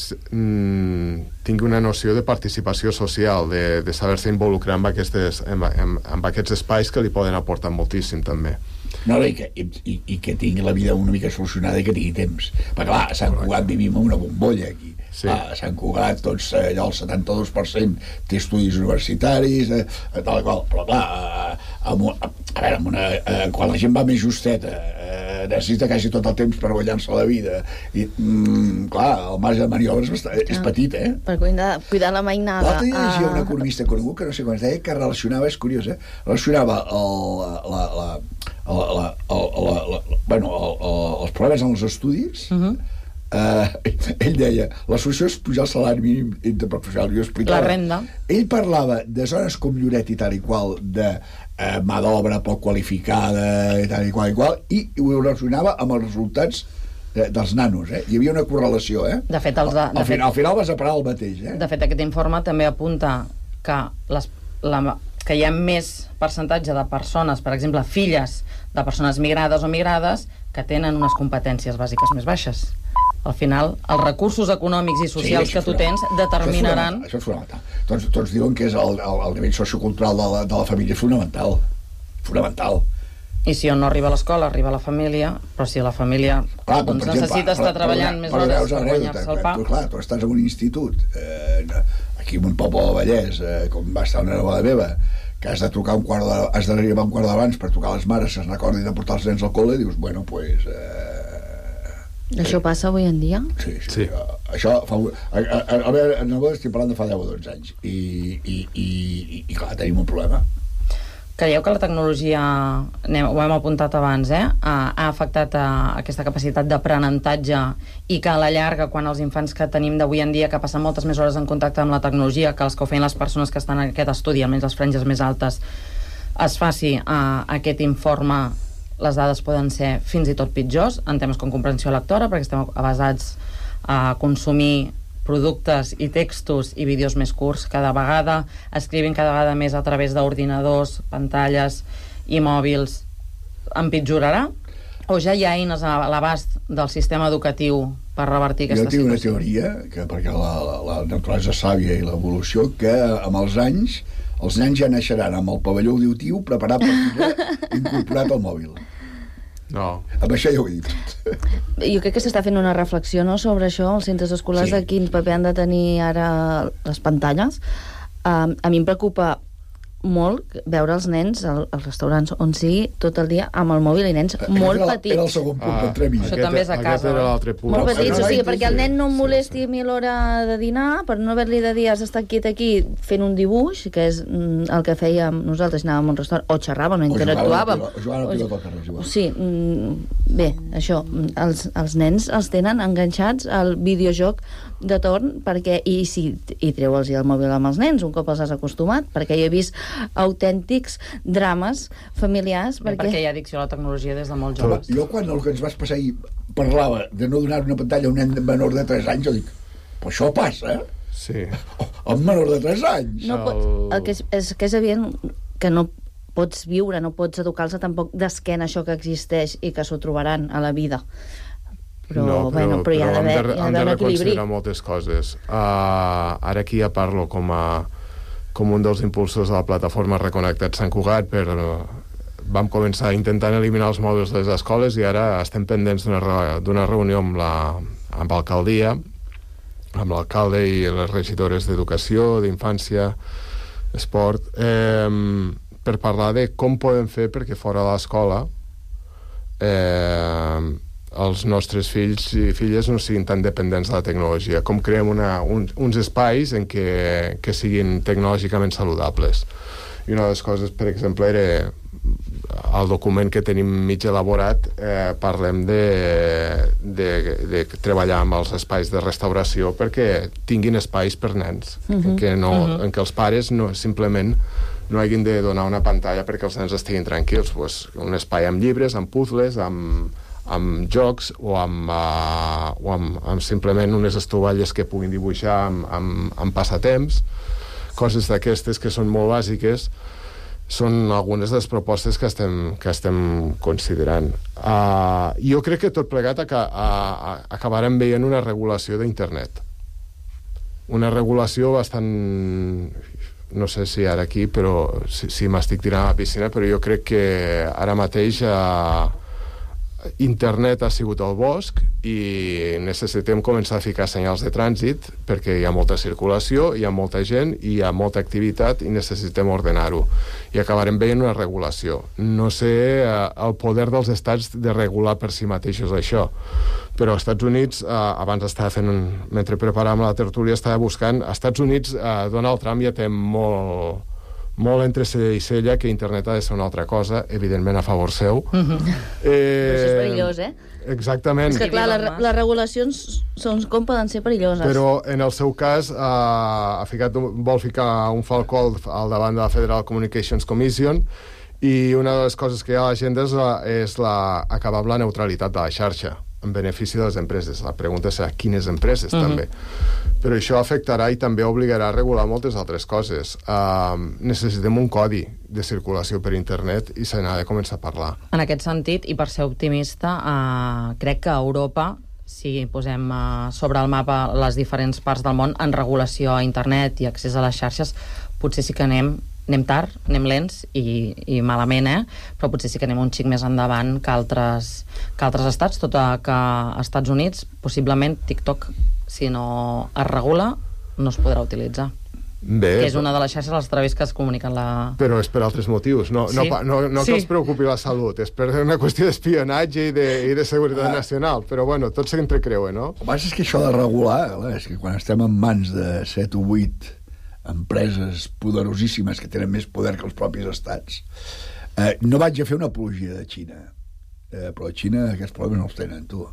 mm, tingui una noció de participació social, de, de saber-se involucrar amb, aquestes, amb, amb, amb aquests espais que li poden aportar moltíssim també. No, i que, i, i, i que tingui la vida una mica solucionada i que tingui temps. Perquè, clar, a Sant Cugat vivim en una bombolla, aquí. Sí. Ah, a Sant Cugat, tots, eh, allò, el setanta-dos per cent té estudis universitaris, eh, tal i qual. Però, clar, eh, amb un, a veure, amb una, eh, quan la gent va més justeta, eh, necessita quasi tot el temps per guanyar-se la vida. I, mm, clar, el marge de maniobra és, bastant, és petit, eh? Per cuidar, cuidar la mainada. L'altre dia llegia Ah. un economista conegut, que no sé com es deia, que relacionava, és curiós, eh? Relacionava el, la, la, la, la, la, la, la, bueno, el, el, els problemes en els estudis. Uh -huh. eh, ell deia, la solució és pujar el salari mínim interprofessional. Jo explicava, La renda. Ell parlava de zones com Lloret i tal i qual, de eh, mà d'obra poc qualificada i tal i qual i qual, i ho relacionava amb els resultats eh, dels nanos, eh? Hi havia una correlació, eh? De fet, els de- de al, fet- final, al final vas a parar el mateix, eh? De fet, aquest informe també apunta que les, la, que hi ha més percentatge de persones, per exemple, filles de persones migrades o migrades, que tenen unes competències bàsiques més baixes. Al final, els recursos econòmics i socials Sí, que tu tens determinaran... Això és fonamental. Tots, tots diuen que és el, el, el nivell sociocultural de la, de la família fonamental. Fonamental. I si on no arriba a l'escola, arriba a la família, però si la família Clar, doncs, necessita estar treballant més hores per guanyar-se el pa... Tu, clar, tu estàs en un institut, eh, aquí en un poble del Vallès, eh, com va estar una neboda meva, que has de trucar un quart de, has d'arribar un quart d'abans per trucar a les mares, se'n recordin de portar els nens al col·le, i dius, bueno, pues... Eh, Això passa avui en dia? Sí, sí. sí. Uh, això fa... A, a, a, a veure, en el estic parlant de fa deu o dotze anys. I, i, i, i, i clar, tenim un problema. Creieu que la tecnologia, anem, ho hem apuntat abans, eh, ha, ha afectat a aquesta capacitat d'aprenentatge i que a la llarga, quan els infants que tenim d'avui en dia, que passen moltes més hores en contacte amb la tecnologia que els que ho feien les persones que estan en aquest estudi, almenys les franges més altes, es faci uh, aquest informe, les dades poden ser fins i tot pitjors en temes com comprensió lectora, perquè estem basats a consumir productes i textos i vídeos més curts cada vegada, escrivint cada vegada més a través d'ordinadors, pantalles i mòbils. Empitjorarà? O ja hi ha eines a l'abast del sistema educatiu per revertir aquesta situació? Jo tinc una teoria, que perquè la, la, la naturalesa sàvia i l'evolució, que amb els anys els nens ja naixeran amb el pavelló auditiu preparat per tindre incorporat al mòbil. No. Amb això ja ho he dit. Jo crec que s'està fent una reflexió, no?, sobre això, els centres escolars, sí, de quin paper han de tenir ara les pantalles. Um, a mi em preocupa molt veure els nens al, als restaurants on sigui tot el dia amb el mòbil, i nens Aquest molt era, petits. Era el segon punt ah, que entrem. Això també és a casa. Aquest era l'altre punt. Molt petits, o sigui, sí, perquè el nen no em sí, molesti sí. a mi a l'hora de dinar, per no haver-li de dir has estat quiet aquí fent un dibuix, que és mm, el que fèiem nosaltres, anàvem a un restaurant, o xerràvem, o interactuàvem. O jugàvem a pilota al carrer, jugàvem. Sí, mm, bé, això, els, els nens els tenen enganxats al videojoc de torn, perquè, i si i treu-los el mòbil amb els nens, un cop els has acostumat, perquè jo he vist autèntics drames familiars. Bé, perquè... perquè hi ha addicció a la tecnologia des de molt joves. Jo, quan el que ens vas passar ahir parlava de no donar una pantalla a un nen menor de tres anys, jo dic, però això passa, eh? Sí. A un menor de tres anys. No pot, el que és, és que és evident que no pots viure, no pots educar-los tampoc d'esquena això que existeix i que s'ho trobaran a la vida. Però, no, però, bueno, però hi ha d'haver de, un equilibri. reconsiderar moltes coses. Uh, ara aquí ja parlo com a com un dels impulsors de la plataforma Reconnectat Sant Cugat, per, uh, vam començar intentant eliminar els mòbils de les escoles i ara estem pendents d'una reunió amb la amb l'alcaldia, amb l'alcalde i les regidores d'educació, d'infància, esport, eh, per parlar de com podem fer perquè fora de l'escola eh, els nostres fills i filles no siguin tan dependents de la tecnologia, com creem una, un, uns espais en què, que siguin tecnològicament saludables. I una de les coses, per exemple, era el document que tenim mig elaborat, eh, parlem de, de, de treballar amb els espais de restauració perquè tinguin espais per nens, uh-huh. en, què no, uh-huh. en què els pares no, simplement no hagin de donar una pantalla perquè els nens estiguin tranquils. Pues, un espai amb llibres, amb puzzles, amb amb jocs o amb, uh, o amb, amb simplement unes estovalles que puguin dibuixar amb, amb, amb passatemps, coses d'aquestes que són molt bàsiques, són algunes de les propostes que estem, que estem considerant. Uh, jo crec que tot plegat aca a, a, acabarem veient una regulació d'internet. Una regulació bastant... no sé si ara aquí, però si, si m'estic tirant a la piscina, però jo crec que ara mateix... Uh, internet ha sigut el bosc i necessitem començar a ficar senyals de trànsit perquè hi ha molta circulació, hi ha molta gent, hi ha molta activitat i necessitem ordenar-ho. I acabarem veient una regulació. No sé eh, el poder dels estats de regular per si mateixos això, però als Estats Units, eh, abans estava fent, un, mentre preparàvem la tertúlia, estava buscant, als Estats Units eh, Donald Trump ja té molt... molt entre cella i cella que internet ha de ser una altra cosa, evidentment a favor seu. Uh-huh. eh, Però això és perillós, eh? Exactament. És que, clar, les, les regulacions són com poden ser perilloses. Però, en el seu cas, eh, ha ficat, vol ficar un falcó al, al davant de la Federal Communications Commission i una de les coses que hi ha a l'agenda és, la, és la, acabar amb la neutralitat de la xarxa. en benefici de les empreses. La pregunta serà quines empreses, Mhm. també. Però això afectarà i també obligarà a regular moltes altres coses. Uh, necessitem un codi de circulació per internet i se n'ha de començar a parlar. En aquest sentit, i per ser optimista, eh, crec que a Europa, si posem eh, sobre el mapa les diferents parts del món en regulació a internet i accés a les xarxes, potser sí que anem anem tard, anem lents i, i malament, eh? Però potser sí que anem un xic més endavant que altres, que altres estats, tot i que als Estats Units possiblement TikTok, si no es regula, no es podrà utilitzar. Bé, que és una de les xarxes als través que es comuniquen la... Però és per altres motius, no, Sí. no, pa- no, no Sí. que els preocupi la salut, és per una qüestió d'espionatge i de, i de seguretat Ah. nacional, però bueno, tot s'entrecreuen, no? El que passa és que això de regular, clar, és que quan estem en mans de set o vuit empreses poderosíssimes que tenen més poder que els propis estats, eh, no vaig a fer una apologia de Xina, eh, però a Xina aquests problemes no els tenen, tu.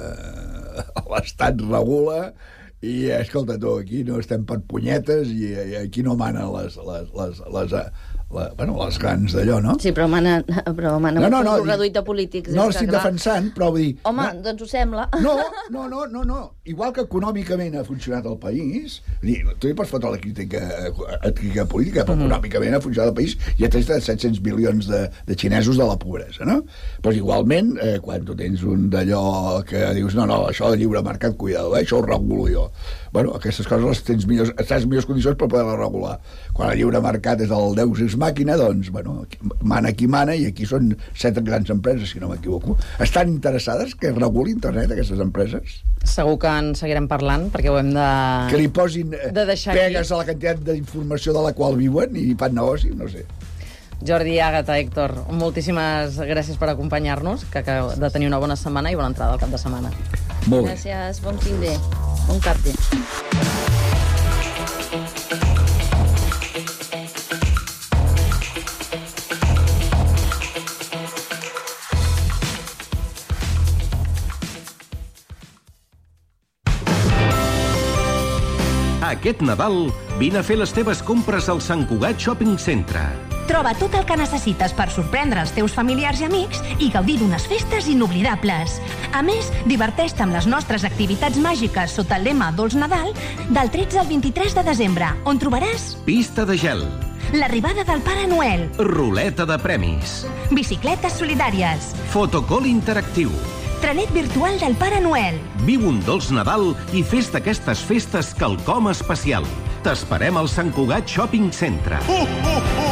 Eh, L'estat regula i, escolta, tu, aquí no estem per punyetes i, i aquí no manen les, les, les, les, les, la, bueno, les grans d'allò, no? Sí, però manen, però manen No, no, no, un reduït de polítics. No és que, l'estic clar, defensant, però vull dir... Home, no, doncs ho sembla. no, no, no, no, no. Igual que econòmicament ha funcionat el país, vull dir, tu hi pots fotre la crítica, la crítica política, però Mhm. econòmicament ha funcionat el país i ha tret de set-cents milions de, de xinesos de la pobresa, no? Doncs igualment, eh, quan tu tens un d'allò que dius, no, no, això de lliure mercat, cuidado, eh, això ho regulo jo. Bueno, aquestes coses les tens millors, estàs en millors condicions per poder-les regular. Quan el lliure mercat és el deus ex màquina, doncs, bueno, mana qui mana, i aquí són set grans empreses, si no m'equivoco. Estan interessades que reguli internet, aquestes empreses? Segur que en seguirem parlant, perquè ho hem de... Que li posin eh, de deixar pegues aquí. a la quantitat d'informació de la qual viuen i fan negoci, no sé. Jordi, Àgata, Héctor, moltíssimes gràcies per acompanyar-nos, que acabeu de tenir una bona setmana i bona entrada al cap de setmana. Molt bé. Gràcies, bon fin de, bon cap de. Aquest Nadal, vine a fer les teves compres al Sant Cugat Shopping Centre. Troba tot el que necessites per sorprendre els teus familiars i amics i gaudir d'unes festes inoblidables. A més, diverteix-te amb les nostres activitats màgiques sota el lema Dolç Nadal del tretze al vint-i-tres de desembre, on trobaràs Pista de gel, l'arribada del Pare Noel, ruleta de premis, bicicletes solidàries, fotocall interactiu. trenet virtual del Pare Noel. Viu un dolç Nadal i fes d'aquestes festes quelcom especial. T'esperem al Sant Cugat Shopping Centre. Ho, ho, ho!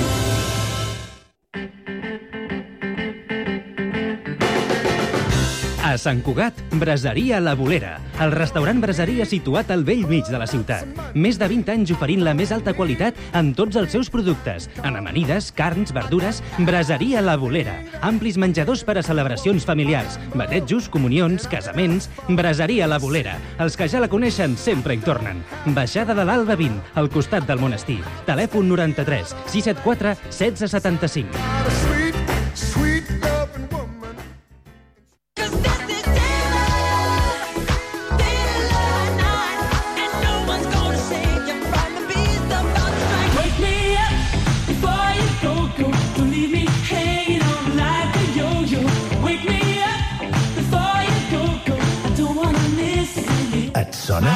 A Sant Cugat, Braseria La Bolera, el restaurant braseria situat al vell mig de la ciutat. Més de vint anys oferint la més alta qualitat en tots els seus productes, en amanides, carns, verdures. Braseria La Bolera, amplis menjadors per a celebracions familiars, batejos, comunions, casaments. Braseria La Bolera, els que ja la coneixen sempre hi tornen. Baixada de l'Alba vint, al costat del monestir. Telèfon noranta-tres sis set quatre setze setanta-cinc. Et sona?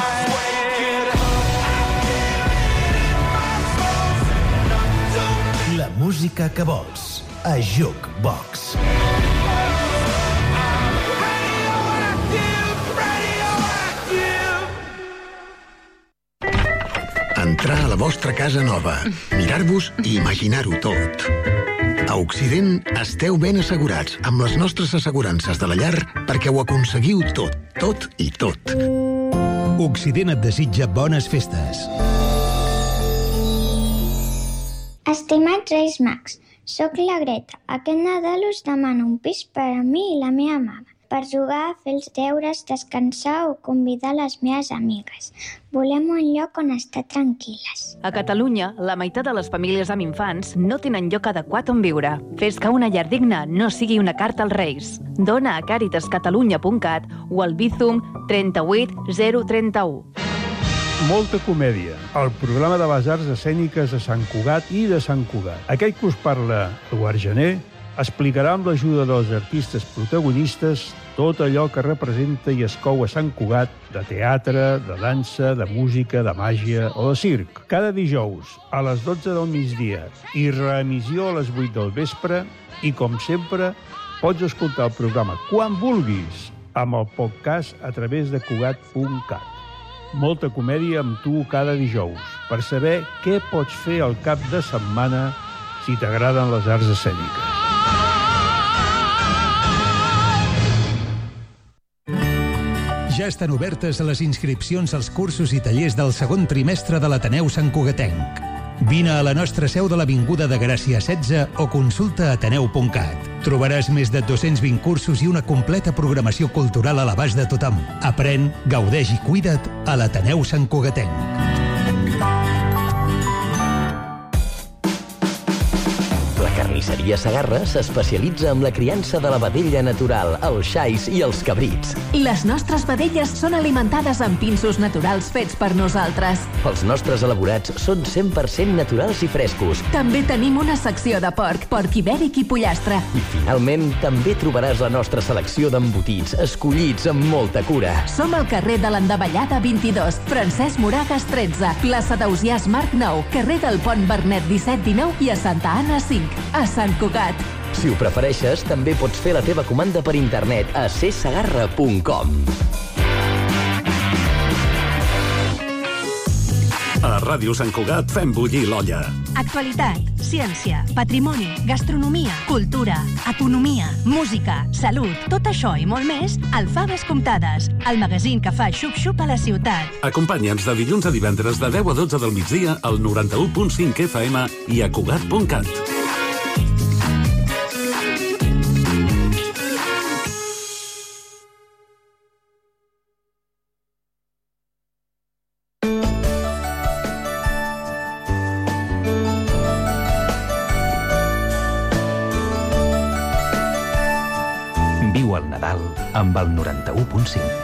La música que vols a Jukebox. Entrar a la vostra casa nova, mirar-vos i imaginar-ho tot. A Occident esteu ben assegurats amb les nostres assegurances de la llar perquè ho aconseguiu tot, tot i tot. Occident et desitja bones festes. Estimats Reis Mags, sóc la Greta. Aquest Nadal us demano un pis per a mi i la meva mama, per jugar, fer els deures, descansar o convidar les meves amigues. Volem un lloc on estar tranquil·les. A Catalunya, la meitat de les famílies amb infants no tenen lloc adequat on viure. Fes que una llar digna no sigui una carta als Reis. Dona a càritas catalunya punt cat o al Bizum trenta-vuit zero trenta-u. Molta comèdia, el programa de les arts escèniques de Sant Cugat i de Sant Cugat. Aquell que us parla, Eduard Gené, explicarà amb l'ajuda dels artistes protagonistes tot allò que representa i es cou a Sant Cugat de teatre, de dansa, de música, de màgia o de circ. Cada dijous a les dotze del migdia i reemissió a les vuit del vespre i, com sempre, pots escoltar el programa quan vulguis amb el podcast a través de cugat punt cat. Molta comèdia amb tu cada dijous per saber què pots fer al cap de setmana si t'agraden les arts escèniques. Ja estan obertes les inscripcions als cursos i tallers del segon trimestre de l'Ateneu Santcugatenc. Vine a la nostra seu de l'Avinguda de Gràcia setze o consulta ateneu punt cat. Trobaràs més de dos-cents vint cursos i una completa programació cultural a l'abast de tothom. Aprèn, gaudeix i cuida't a l'Ateneu Santcugatenc. Carnisseria Segarra s'especialitza en la criança de la vedella natural, els xais i els cabrits. Les nostres vedelles són alimentades amb pinsos naturals fets per nosaltres. Els nostres elaborats són cent per cent naturals i frescos. També tenim una secció de porc, porc ibèric i pollastre. I finalment també trobaràs la nostra selecció d'embotits, escollits amb molta cura. Som al carrer de l'Endavellada vint-i-dos, Francesc Moragas tretze, plaça d'Ausiàs Marc nou, carrer del Pont Vernet disset dinou i a Santa Anna cinc. A Sant Cugat. Si ho prefereixes, també pots fer la teva comanda per internet a c segarra punt com. A Ràdio Sant Cugat fem bullir l'olla. Actualitat, ciència, patrimoni, gastronomia, cultura, economia, música, salut, tot això i molt més al Faves Comptades, el magazín que fa xup-xup a la ciutat. Acompanya'ns de dilluns a divendres de deu a dotze del migdia al noranta-u punt cinc F M i a cugat punt cat. Viu el Nadal amb el noranta-u punt cinc.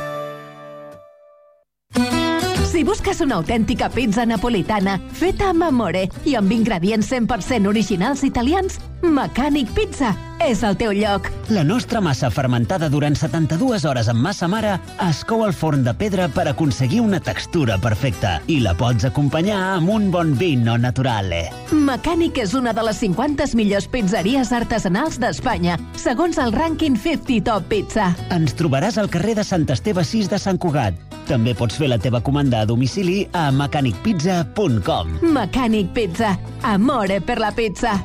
Si busques una autèntica pizza napolitana feta amb amore i amb ingredients cent per cent originals italians, Mecànic Pizza és el teu lloc. La nostra massa fermentada durant setanta-dues hores amb massa mare es cou al forn de pedra per aconseguir una textura perfecta i la pots acompanyar amb un bon vino naturale. Mecànic és una de les cinquanta millors pizzeries artesanals d'Espanya, segons el rànquing cinquanta Top Pizza. Ens trobaràs al carrer de Sant Esteve sis de Sant Cugat. També pots fer la teva comanda a domicili a mecànic pizza punt com. Mecànic Pizza. Amore per la pizza.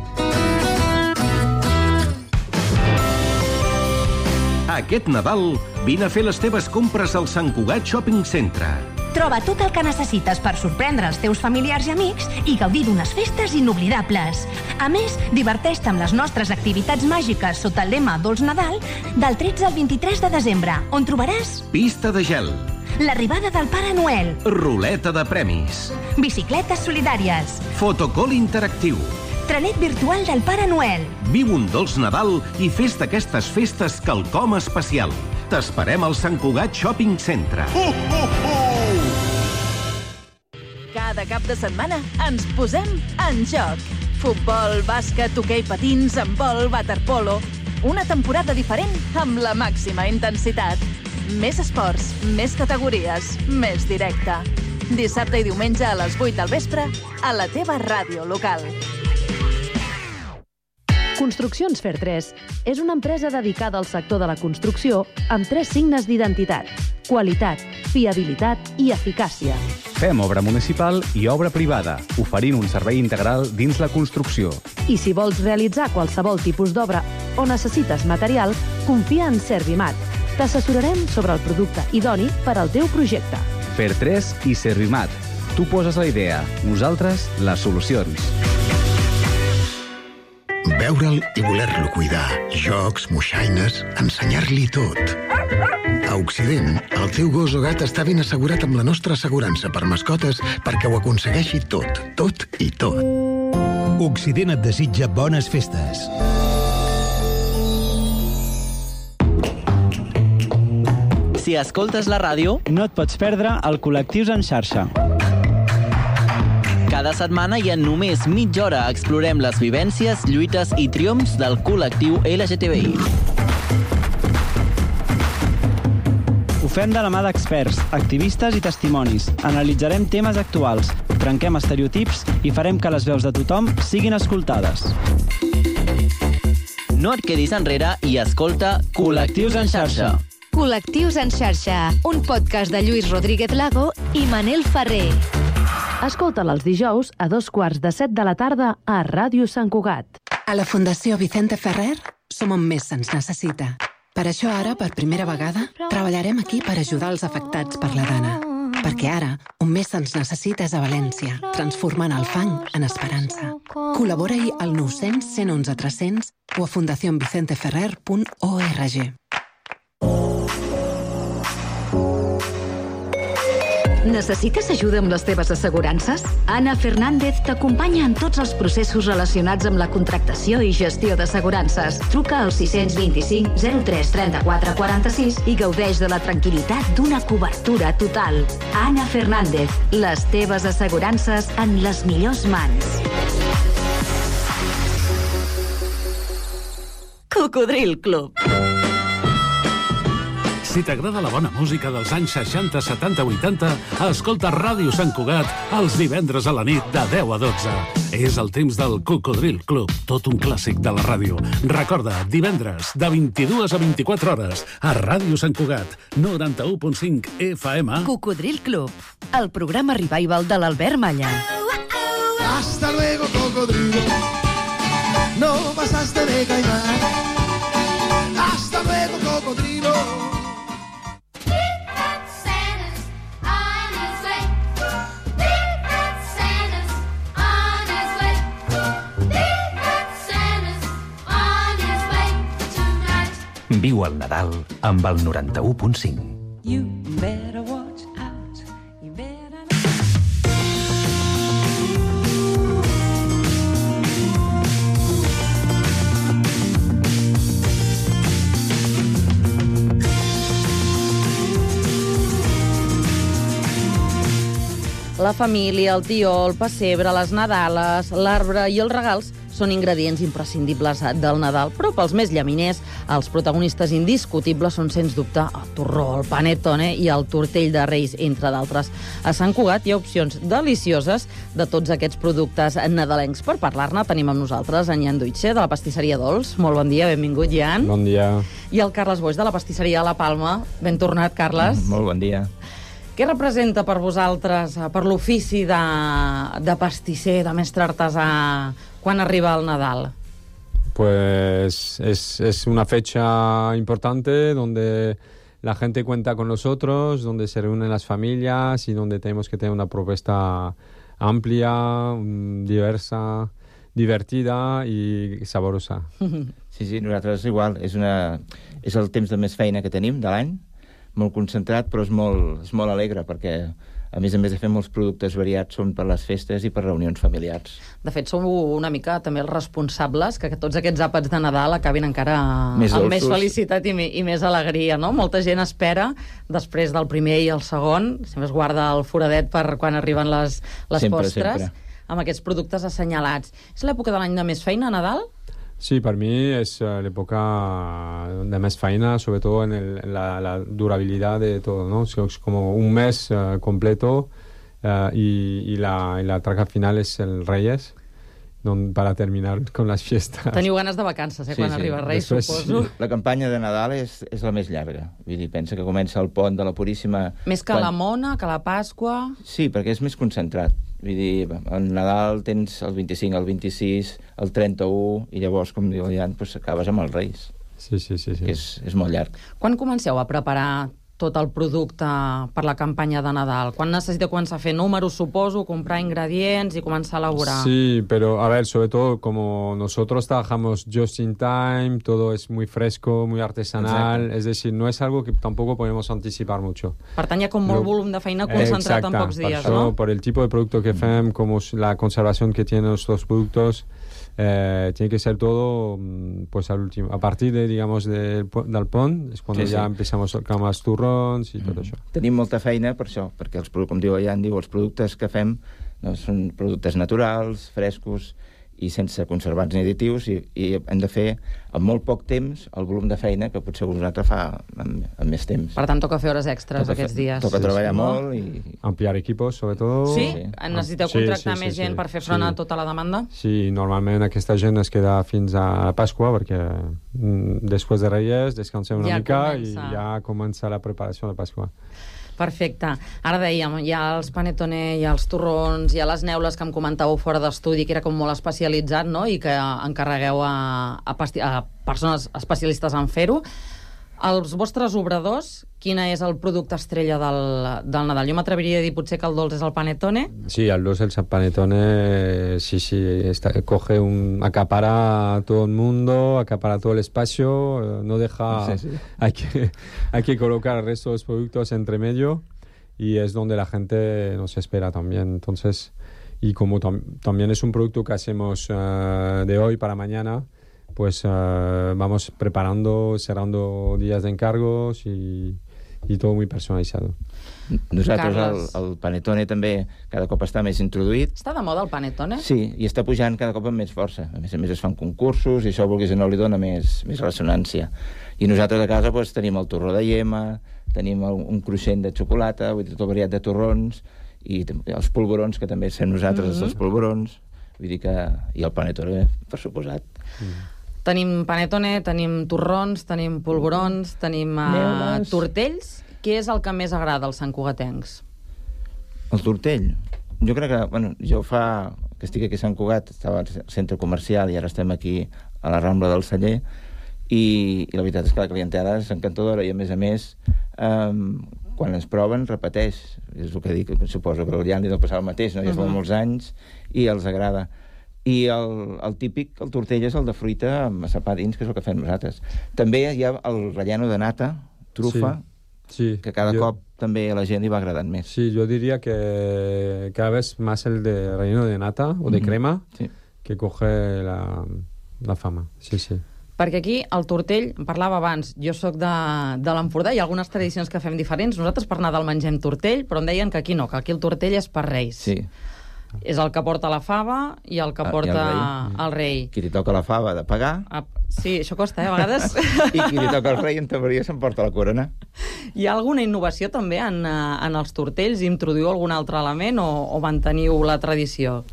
Aquest Nadal, vine a fer les teves compres al Sant Cugat Shopping Centre. Troba tot el que necessites per sorprendre els teus familiars i amics i gaudir d'unes festes inoblidables. A més, diverteix-te amb les nostres activitats màgiques sota el lema Dolç Nadal del tretze al vint-i-tres de desembre, on trobaràs Pista de gel, l'arribada del Pare Noel, ruleta de premis, bicicletes solidàries, fotocall interactiu, trenet virtual del Pare Noel. Viu un dolç Nadal i fes d'aquestes festes quelcom especial. T'esperem al Sant Cugat Shopping Centre. Uh, uh, uh! Cada cap de setmana ens posem en joc. Futbol, bàsquet, hoquei patins, handbol, waterpolo. Una temporada diferent amb la màxima intensitat. Més esports, més categories, més directe. Dissabte i diumenge a les vuit del vespre a la teva ràdio local. Construccions Fer tres és una empresa dedicada al sector de la construcció amb tres signes d'identitat: qualitat, fiabilitat i eficàcia. Fem obra municipal i obra privada, oferint un servei integral dins la construcció. I si vols realitzar qualsevol tipus d'obra o necessites material, confia en Servimat. T'assessorarem sobre el producte idoni per al teu projecte. Fer tres i Servimat. Tu poses la idea, nosaltres les solucions. Veure'l i voler-lo cuidar. Jocs, moixaines, ensenyar-li tot. A Occident, el teu gos o gat està ben assegurat amb la nostra assegurança per mascotes perquè ho aconsegueixi tot, tot i tot. Occident et desitja bones festes. Si escoltes la ràdio, no et pots perdre el Col·lectius en xarxa. Cada Cada setmana i en només mitja hora explorem les vivències, lluites i triomfs del col·lectiu L G T B I. Ho fem de la mà d'experts, activistes i testimonis. Analitzarem temes actuals, trenquem estereotips i farem que les veus de tothom siguin escoltades. No et quedis enrere i escolta Col·lectius en xarxa. Col·lectius en xarxa, un podcast de Lluís Rodríguez Lago i Manel Ferrer. Escolta'l els dijous a dos quarts de set de la tarda a Ràdio Sant Cugat. A la Fundació Vicente Ferrer som on més se'ns necessita. Per això ara, per primera vegada, treballarem aquí per ajudar els afectats per la dana. Perquè ara, on més se'ns necessita és a València, transformant el fang en esperança. Col·labora-hi al nou cents, cent onze, tres cents o a fundación vicente ferrer punt org. Necessites ajuda amb les teves assegurances? Anna Fernández t'acompanya en tots els processos relacionats amb la contractació i gestió d'assegurances. Truca al sis dos cinc, zero tres, trenta-quatre, quaranta-sis i gaudeix de la tranquil·litat d'una cobertura total. Anna Fernández, les teves assegurances en les millors mans. Cocodril Club. Si t'agrada la bona música dels anys seixanta, setanta, vuitanta, escolta Ràdio Sant Cugat els divendres a la nit de deu a dotze. És el temps del Cocodril Club, tot un clàssic de la ràdio. Recorda, divendres, de vint-i-dues a vint-i-quatre hores, a Ràdio Sant Cugat, noranta-u punt cinc F M. Cocodril Club, el programa revival de l'Albert Malla. Hasta luego, cocodrilo. No pasaste de caimán. Hasta luego, cocodrilo. Viu el Nadal amb el noranta-u punt cinc. You better watch out. You better... La família, el tió, el pessebre, les nadales, l'arbre i els regals són ingredients imprescindibles del Nadal, però pels més llaminers, els protagonistes indiscutibles són, sens dubte, el torró, el panettone i el tortell de Reis, entre d'altres. A Sant Cugat hi ha opcions delicioses de tots aquests productes nadalencs. Per parlar-ne tenim amb nosaltres en Jan Duitxe, de la pastisseria Dols. Molt bon dia, benvingut, Jan. Bon dia. I el Carles Boix, de la pastisseria La Palma. Ben tornat, Carles. Mm, molt bon dia. Què representa per vosaltres, per l'ofici de, de pastisser, de mestre artesà, quan arriba el Nadal? Pues es, es una fecha importante donde la gente cuenta con nosotros, donde se reúnen las familias y donde tenemos que tener una propuesta amplia, diversa, divertida i saborosa. Sí, sí, nosaltres igual. És, una, és el temps de més feina que tenim de l'any, molt concentrat, però és molt, és molt alegre, perquè a més a més de fer molts productes variats són per les festes i per reunions familiars. De fet, sou una mica també els responsables que tots aquests àpats de Nadal acabin encara més amb més felicitat i, i més alegria, no? Molta gent espera, després del primer i el segon, sempre es guarda el foradet per quan arriben les, les sempre, postres, sempre. Amb aquests productes assenyalats. És l'època de l'any de més feina, Nadal? Sí, per mi és l'època de més feina, sobretot en, el, en la, la durabilitat de tot, ¿no? Es como un mes uh, completo uh, y, y, la, y la traca final es el Reyes, don, para terminar con las fiestas. Teniu ganes de vacances, eh, sí, quan sí. arriba Reis, Després, suposo. Sí. La campanya de Nadal és, és la més llarga. Vull dir, pensa que comença el pont de la Puríssima... Més que quan... la Mona, que la Pasqua... Sí, perquè és més concentrat. Vull dir, al Nadal tens el vint-i-cinc, el vint-i-sis, el trenta-u, i llavors, com diu el Jan, doncs acabes amb els Reis. Sí, sí, sí. sí. És, és molt llarg. Quan comenceu a preparar tot el producte per la campanya de Nadal? Quan necessiteu començar a fer números, suposo, comprar ingredients i començar a elaborar? Sí, pero a ver, sobre todo como nosotros trabajamos just in time, todo es muy fresco, muy artesanal, exacte. Es decir, no es algo que tampoco podemos anticipar mucho. Per tant, hi ha com molt Lo... volum de feina concentrat en pocs dies, per això, ¿no? Por el tipo de producto que fem, como la conservación que tienen nuestros productos, Eh, tiene que ser todo pues al último, a partir de digamos de, del pont es cuando sí, ya sí. empezamos con los turros torrons i tot això. Tenim molta feina per això, perquè, els, com diu Jan, diu, els productes que fem no, són productes naturals, frescos, i sense conservants ni additius, i, i hem de fer en molt poc temps el volum de feina que potser vosaltres fa en, en més temps. Per tant, toca fer hores extres toca aquests fer, dies. Toca treballar sí, molt. I... Ampliar equipos, sobretot. Sí? sí. Necessiteu contractar sí, sí, més sí, gent sí. per fer front sí. a tota la demanda? Sí, normalment aquesta gent es queda fins a la Pasqua, perquè mm, després de Reyes descansem una ja mica comença. i ja comença la preparació de Pasqua. Perfecte. Ara dèiem, hi ha els panettone, hi ha els torrons, hi ha les neules que em comentàveu fora d'estudi, que era com molt especialitzat, no?, i que encarregueu a, a, a persones especialistes en fer-ho. Els vostres obradors, quin és el producte estrella del, del Nadal? Jo m'atreviria a dir potser que el dolç és el panettone. Sí, el dolç es el panettone, sí, sí, está, coge un, acapara a todo el mundo, acapara todo el espacio, no deja, sí, sí. Hay, que, hay que colocar el resto de los productos entre medio y es donde la gente nos espera también. Entonces, y como tam, también es un producto que hacemos uh, de hoy para mañana, pues uh, vamos preparando, cerrando días de encargos y, y todo muy personalizado. Nosaltres el, el panettone també cada cop està més introduït. Està de moda el panettone? Sí, i està pujant cada cop amb més força. A més a més es fan concursos i això, vulguis o no, li dona més, més ressonància. I nosaltres a casa pues, tenim el torró de llema, tenim el, un cruixent de xocolata, vull dir, tot variat de torrons, i els polvorons, que també fem nosaltres, mm-hmm. els polvorons, vull dir que... i el panettone, per suposat. Mm. Tenim panettone, tenim torrons, tenim polvorons, tenim uh, tortells. Què és el que més agrada als santcugatencs? El tortell? Jo crec que, bueno, jo fa que estic aquí a Sant Cugat, estava al centre comercial i ara estem aquí a la Rambla del Celler, i, i la veritat és que la clientada és encantadora i, a més a més, um, quan es proven, repeteix. És el que dic, suposo que el Jan li deu passar el mateix, no? Ja uh-huh. fa molts anys i els agrada. I el, el típic, el tortell, és el de fruita amb massapà dins, que és el que fem nosaltres. També hi ha el relleno de nata, trufa, sí, sí, que cada yo, cop també a la gent li va agradant més. Sí, yo diría que cada vez más el de relleno de nata o de mm-hmm. crema sí. que coge la, la fama. Sí, sí. Perquè aquí el tortell, en parlava abans, jo sóc de, de l'Empordà, hi ha algunes tradicions que fem diferents. Nosaltres per Nadal mengem tortell, però em deien que aquí no, que aquí el tortell és per Reis. Sí. És el que porta la fava i el que porta el rei. el rei. Qui li toca la fava de pagar. Ah, sí, això costa, eh, a vegades. I qui li toca el rei, en teoria, s'emporta la corona. Hi ha alguna innovació també en, en els tortells? Introduïu algun altre element o, o manteniu la tradició?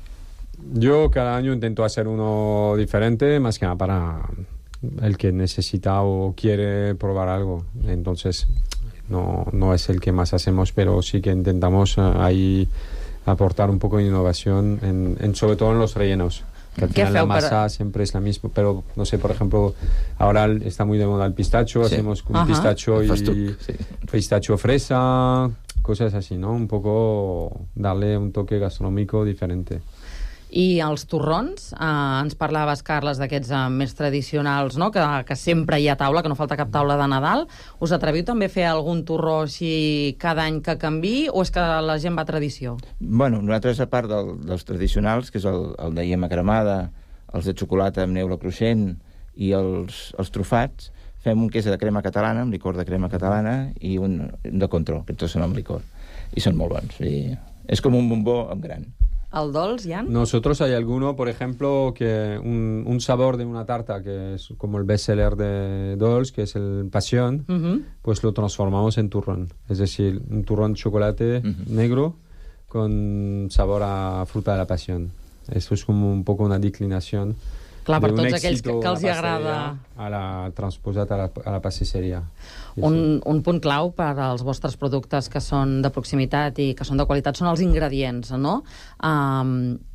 Yo cada año intento hacer uno diferente, más que nada para el que necesita o quiere probar algo. Entonces, no, no es el que más hacemos, pero sí que intentamos uh, ahí aportar un poco de innovación, en, en, sobre todo en los rellenos. Que al final la masa para... siempre es la misma, pero no sé, por ejemplo, ahora está muy de moda el pistacho, sí. hacemos un Ajá. pistacho y Fastuc, sí. pistacho fresa, cosas así, ¿no? Un poco darle un toque gastronómico diferente. I els torrons, eh, ens parlaves, Carles, d'aquests eh, més tradicionals, no? que, que sempre hi ha taula, que no falta cap taula de Nadal. Us atreviu també a fer algun torró així cada any que canviï, o és que la gent va a tradició? Bueno, nosaltres, a part del, dels tradicionals, que és el, el de llema cremada, els de xocolata amb neula cruixent i els, els trufats, fem un que és de crema catalana, amb licor de crema catalana, i un de control, que tots són amb licor. I són molt bons. I és com un bombó en gran. ¿El dolç, Jan? Nosotros hay alguno, por ejemplo, que un, un sabor de una tarta, que es como el bestseller de dolç, que es el pasión, uh-huh. pues lo transformamos en turrón. Es decir, un turrón de chocolate uh-huh. negro con sabor a fruta de la pasión. Esto es como un poco una declinación. Clar, per tots aquells que, que els hi agrada... A la, transposat a la, a la pastisseria. Sí, un, sí. un punt clau per als vostres productes que són de proximitat i que són de qualitat són els ingredients, no? Um,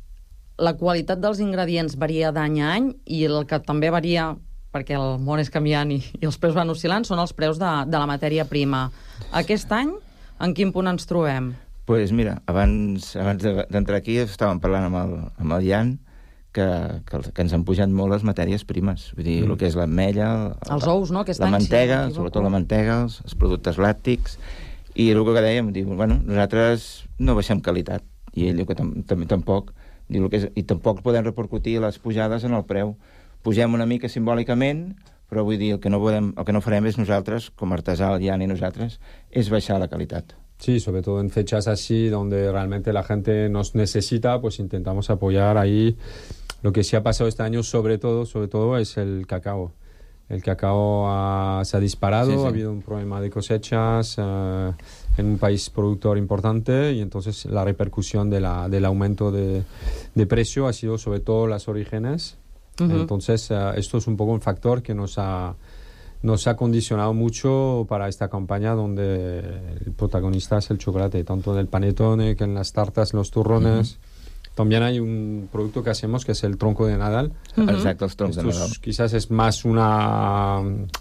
la qualitat dels ingredients varia d'any a any i el que també varia, perquè el món és canviant i, i els preus van oscil·lant, són els preus de, de la matèria prima. Aquest any, en quin punt ens trobem? Doncs pues mira, abans, abans d'entrar aquí estàvem parlant amb el, amb el Jan, que, que, que ens han pujat molt les matèries primes. Vull dir, mm. el que és l'ametlla... Els ous, no? Aquest la any, mantega, sí, sobretot la mantega, els, els productes làctics, i el que dèiem, diu, bueno, nosaltres no baixem qualitat, i ell diu que tam, tam, tampoc, diu, que és, i tampoc podem repercutir les pujades en el preu. Pugem una mica simbòlicament, però vull dir, el que no, podem, el que no farem és nosaltres, com a artesà, el Jan i nosaltres, és baixar la qualitat. Sí, sobre todo en fechas así, donde realmente la gente nos necesita, pues intentamos apoyar ahí. Lo que sí ha pasado este año, sobre todo, sobre todo es el cacao. El cacao ha, se ha disparado, sí, sí. Ha habido un problema de cosechas uh, en un país productor importante y entonces la repercusión de la, del aumento de, de precio ha sido sobre todo las orígenes. Uh-huh. Entonces uh, esto es un poco un factor que nos ha, nos ha condicionado mucho para esta campaña donde el protagonista es el chocolate, tanto en el panetone que en las tartas, los turrones. Uh-huh. También hay un producto que hacemos que es el tronco de Nadal. Uh-huh. Exacto, el tronco de Nadal. Quizás es más una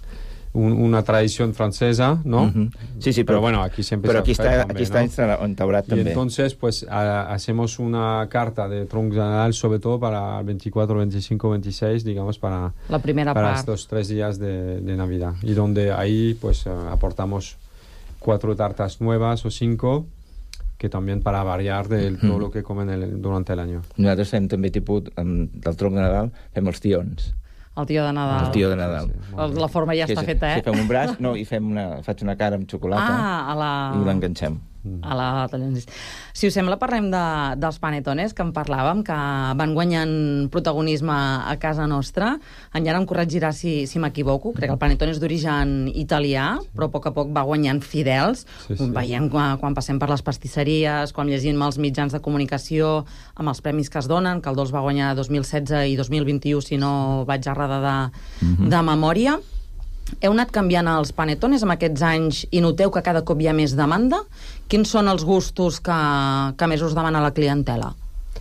un, una tradición francesa, ¿no? Uh-huh. Sí, sí, pero, pero bueno, aquí siempre pero aquí está, aquí está instaurado también. Y entonces, pues, a, hacemos una carta de tronco de Nadal, sobre todo para el veinticuatro, veinticinco, veintiséis, digamos, para, la primera para part. estos tres días de, de Navidad. Y donde ahí, pues, uh, aportamos cuatro tartas nuevas o cinco, que también para variar de mm. todo lo que comen el, durante el año. Nosaltres fem també tipus, um, del tronc de Nadal, fem els tions. El tio de Nadal. El tio de Nadal. Sí, sí, la forma ja sí, està feta, eh? Sí, fem un braç, no, i fem una, faig una cara amb xocolata ah, a la... i l'enganxem. A la Tallonis. Si us sembla, parlem de, dels panetones que en parlàvem, que van guanyant protagonisme a casa nostra. En Jan em corregirà si, si m'equivoco. Crec que el panetone és d'origen italià, però a poc a poc va guanyant fidels. Sí, sí. Veiem quan, quan passem per les pastisseries, quan llegim els mitjans de comunicació, amb els premis que es donen, que el dos va guanyar dos mil setze i dos mil vint-i-u, si no vaig errada de, mm-hmm. de memòria. Heu anat canviant els panetones amb aquests anys i noteu que cada cop hi ha més demanda? Quins són els gustos que, que més us demana la clientela?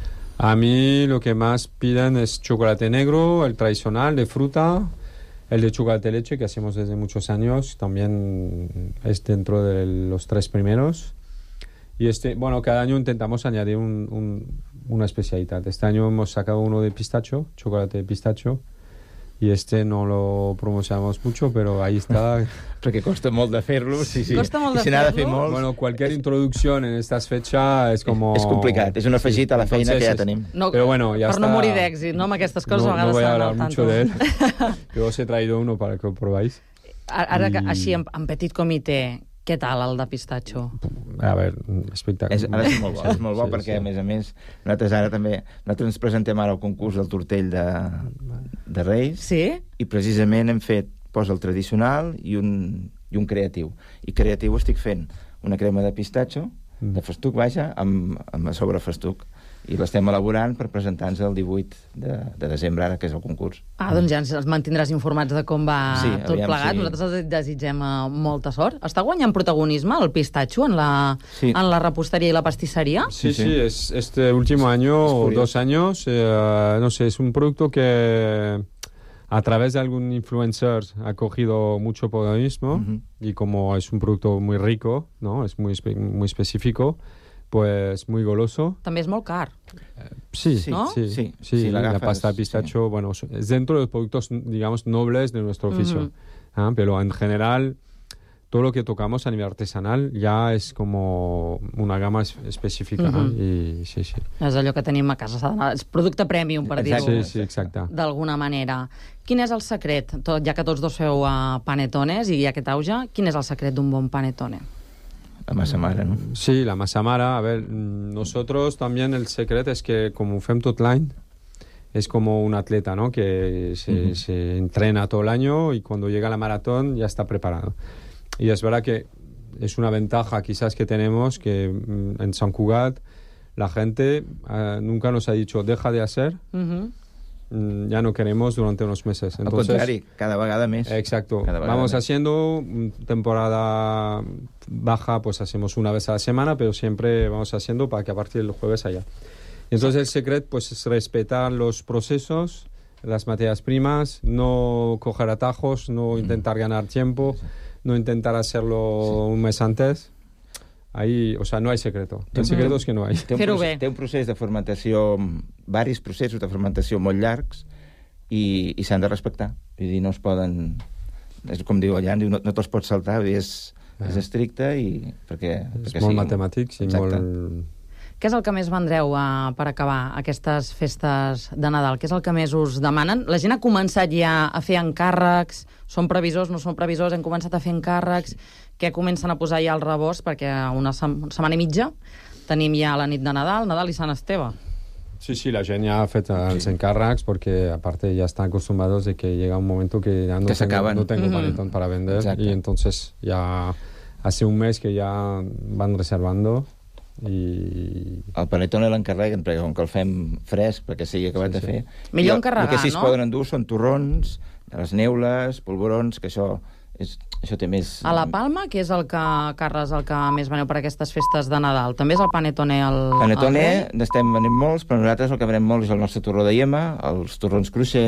A mí lo que más piden es chocolate negro, el tradicional de fruta, el de chocolate leche que hacemos desde muchos años, también es dentro de los tres primeros. Y este, bueno, cada año intentamos añadir un, un, una especialidad. Este año hemos sacado uno de pistacho, chocolate de pistacho, y este no lo promocionamos mucho, pero ahí está. Porque costa molt de fer-lo. Sí, sí. Costa molt de si fer-lo. Molt... Bueno, cualquier introducción en estas fechas es como... És complicat, és un afegit a la feina Entonces, que ja tenim. No, pero bueno, ya per está... no morir d'èxit, no? Amb aquestes coses no, a vegades no voy a hablar tanto. mucho de él. Yo os he traído uno para que lo probáis. Ara, I... així, en, en petit comitè, què tal el de pistatxo? A veure, espectacle. És, ara és molt bo, és molt bo sí, perquè, sí. a més a més, nosaltres ara també... Nosaltres ens presentem ara al concurs del tortell de, de Reis. Sí? I precisament hem fet, posa el tradicional i un, i un creatiu. I creatiu estic fent una crema de pistatxo, mm. de festuc, vaja, amb, amb a sobre festuc. I l'estem elaborant per presentar-nos el divuit de, de desembre, ara, que és el concurs. Ah, doncs ja ens, ens mantindràs informats de com va sí, tot plegat. Sí. Nosaltres els desitgem uh, molta sort. Està guanyant protagonisme el pistatxo en la, sí. en la repostería y la pastissería? Sí, sí, sí es, este último año o dos años, eh, no sé, es un producto que a través de algún influencer ha cogido mucho protagonismo uh-huh. y como es un producto muy rico, ¿no? Es muy, espe- muy específico, pues muy goloso. També és molt car. Eh, sí, ¿no? sí, sí, sí, sí, la, la pasta de pistacho, sí. Bueno, es dentro de los productos, digamos, nobles de nuestro oficio. Uh-huh. ¿Ah? Pero en general, todo lo que tocamos a nivel artesanal ya es como una gama es- específica. Uh-huh. ¿eh? Y sí, sí. És allò que tenim a casa. És producte premium, per dir-ho sí, sí, exacte. d'alguna manera. Quin és el secret, tot, ja que tots dos feu uh, panetones i hi ha aquest auge, quin és el secret d'un bon panetone? La masa mare, ¿no? Sí, la masa mare. A ver, nosotros también el secreto es que como fem tot l'any, es como un atleta, ¿no? Que se, uh-huh. se entrena todo el año y cuando llega la maratón ya está preparado. Y es verdad que es una ventaja quizás que tenemos que en Sant Cugat la gente uh, nunca nos ha dicho deja de hacer, uh-huh. ya no queremos durante unos meses. Entonces, al contrari, cada vegada més. Exacto. Cada vegada Vamos més. haciendo temporada baja, pues hacemos una vez a la semana, pero siempre vamos haciendo para que a partir del jueves haya. Entonces el secreto pues es respetar los procesos, las materias primas, no coger atajos, no intentar ganar tiempo, no intentar hacerlo un mes antes. Ahí, o sea, no hay secreto. El secreto és que no hay. Té un, procés, té un procés de fermentació, varis processos de fermentació molt llargs i, i s'han de respectar. Vull dir, no es poden... És com diu allà, no, no te'ls pots saltar, vull dir, és, és estricte i... Perquè, és perquè molt sí, matemàtic, sí, molt... Què és el que més vendreu uh, per acabar aquestes festes de Nadal? Què és el que més us demanen? La gent ha començat ja a fer encàrrecs, són previsors, no són previsors, han començat a fer encàrrecs, que comencen a posar ja el rebost, perquè una setmana i mitja tenim ja la nit de Nadal, Nadal i Sant Esteve. Sí, sí, la gent ja ha fet els encàrrecs porque aparte ya están acostumbrados de que llega un momento que ya no que tengo, no tengo uh-huh. panetón para vender. Exacte. Y entonces ya hace un mes que ya van reservando i... El panetone l'encarreguen perquè com que el fem fresc perquè sigui acabat sí, sí. de fer. Millor encarregar, no? El que sí es poden endur són torrons, les neules, polvorons, que això... És, això té més... A la Palma, que és el que, Carles, el que més veneu per aquestes festes de Nadal? També és el panetone el... Panetone, n'estem venent molts, però nosaltres el que venem molt és el nostre torró de iema, els torrons cruixents,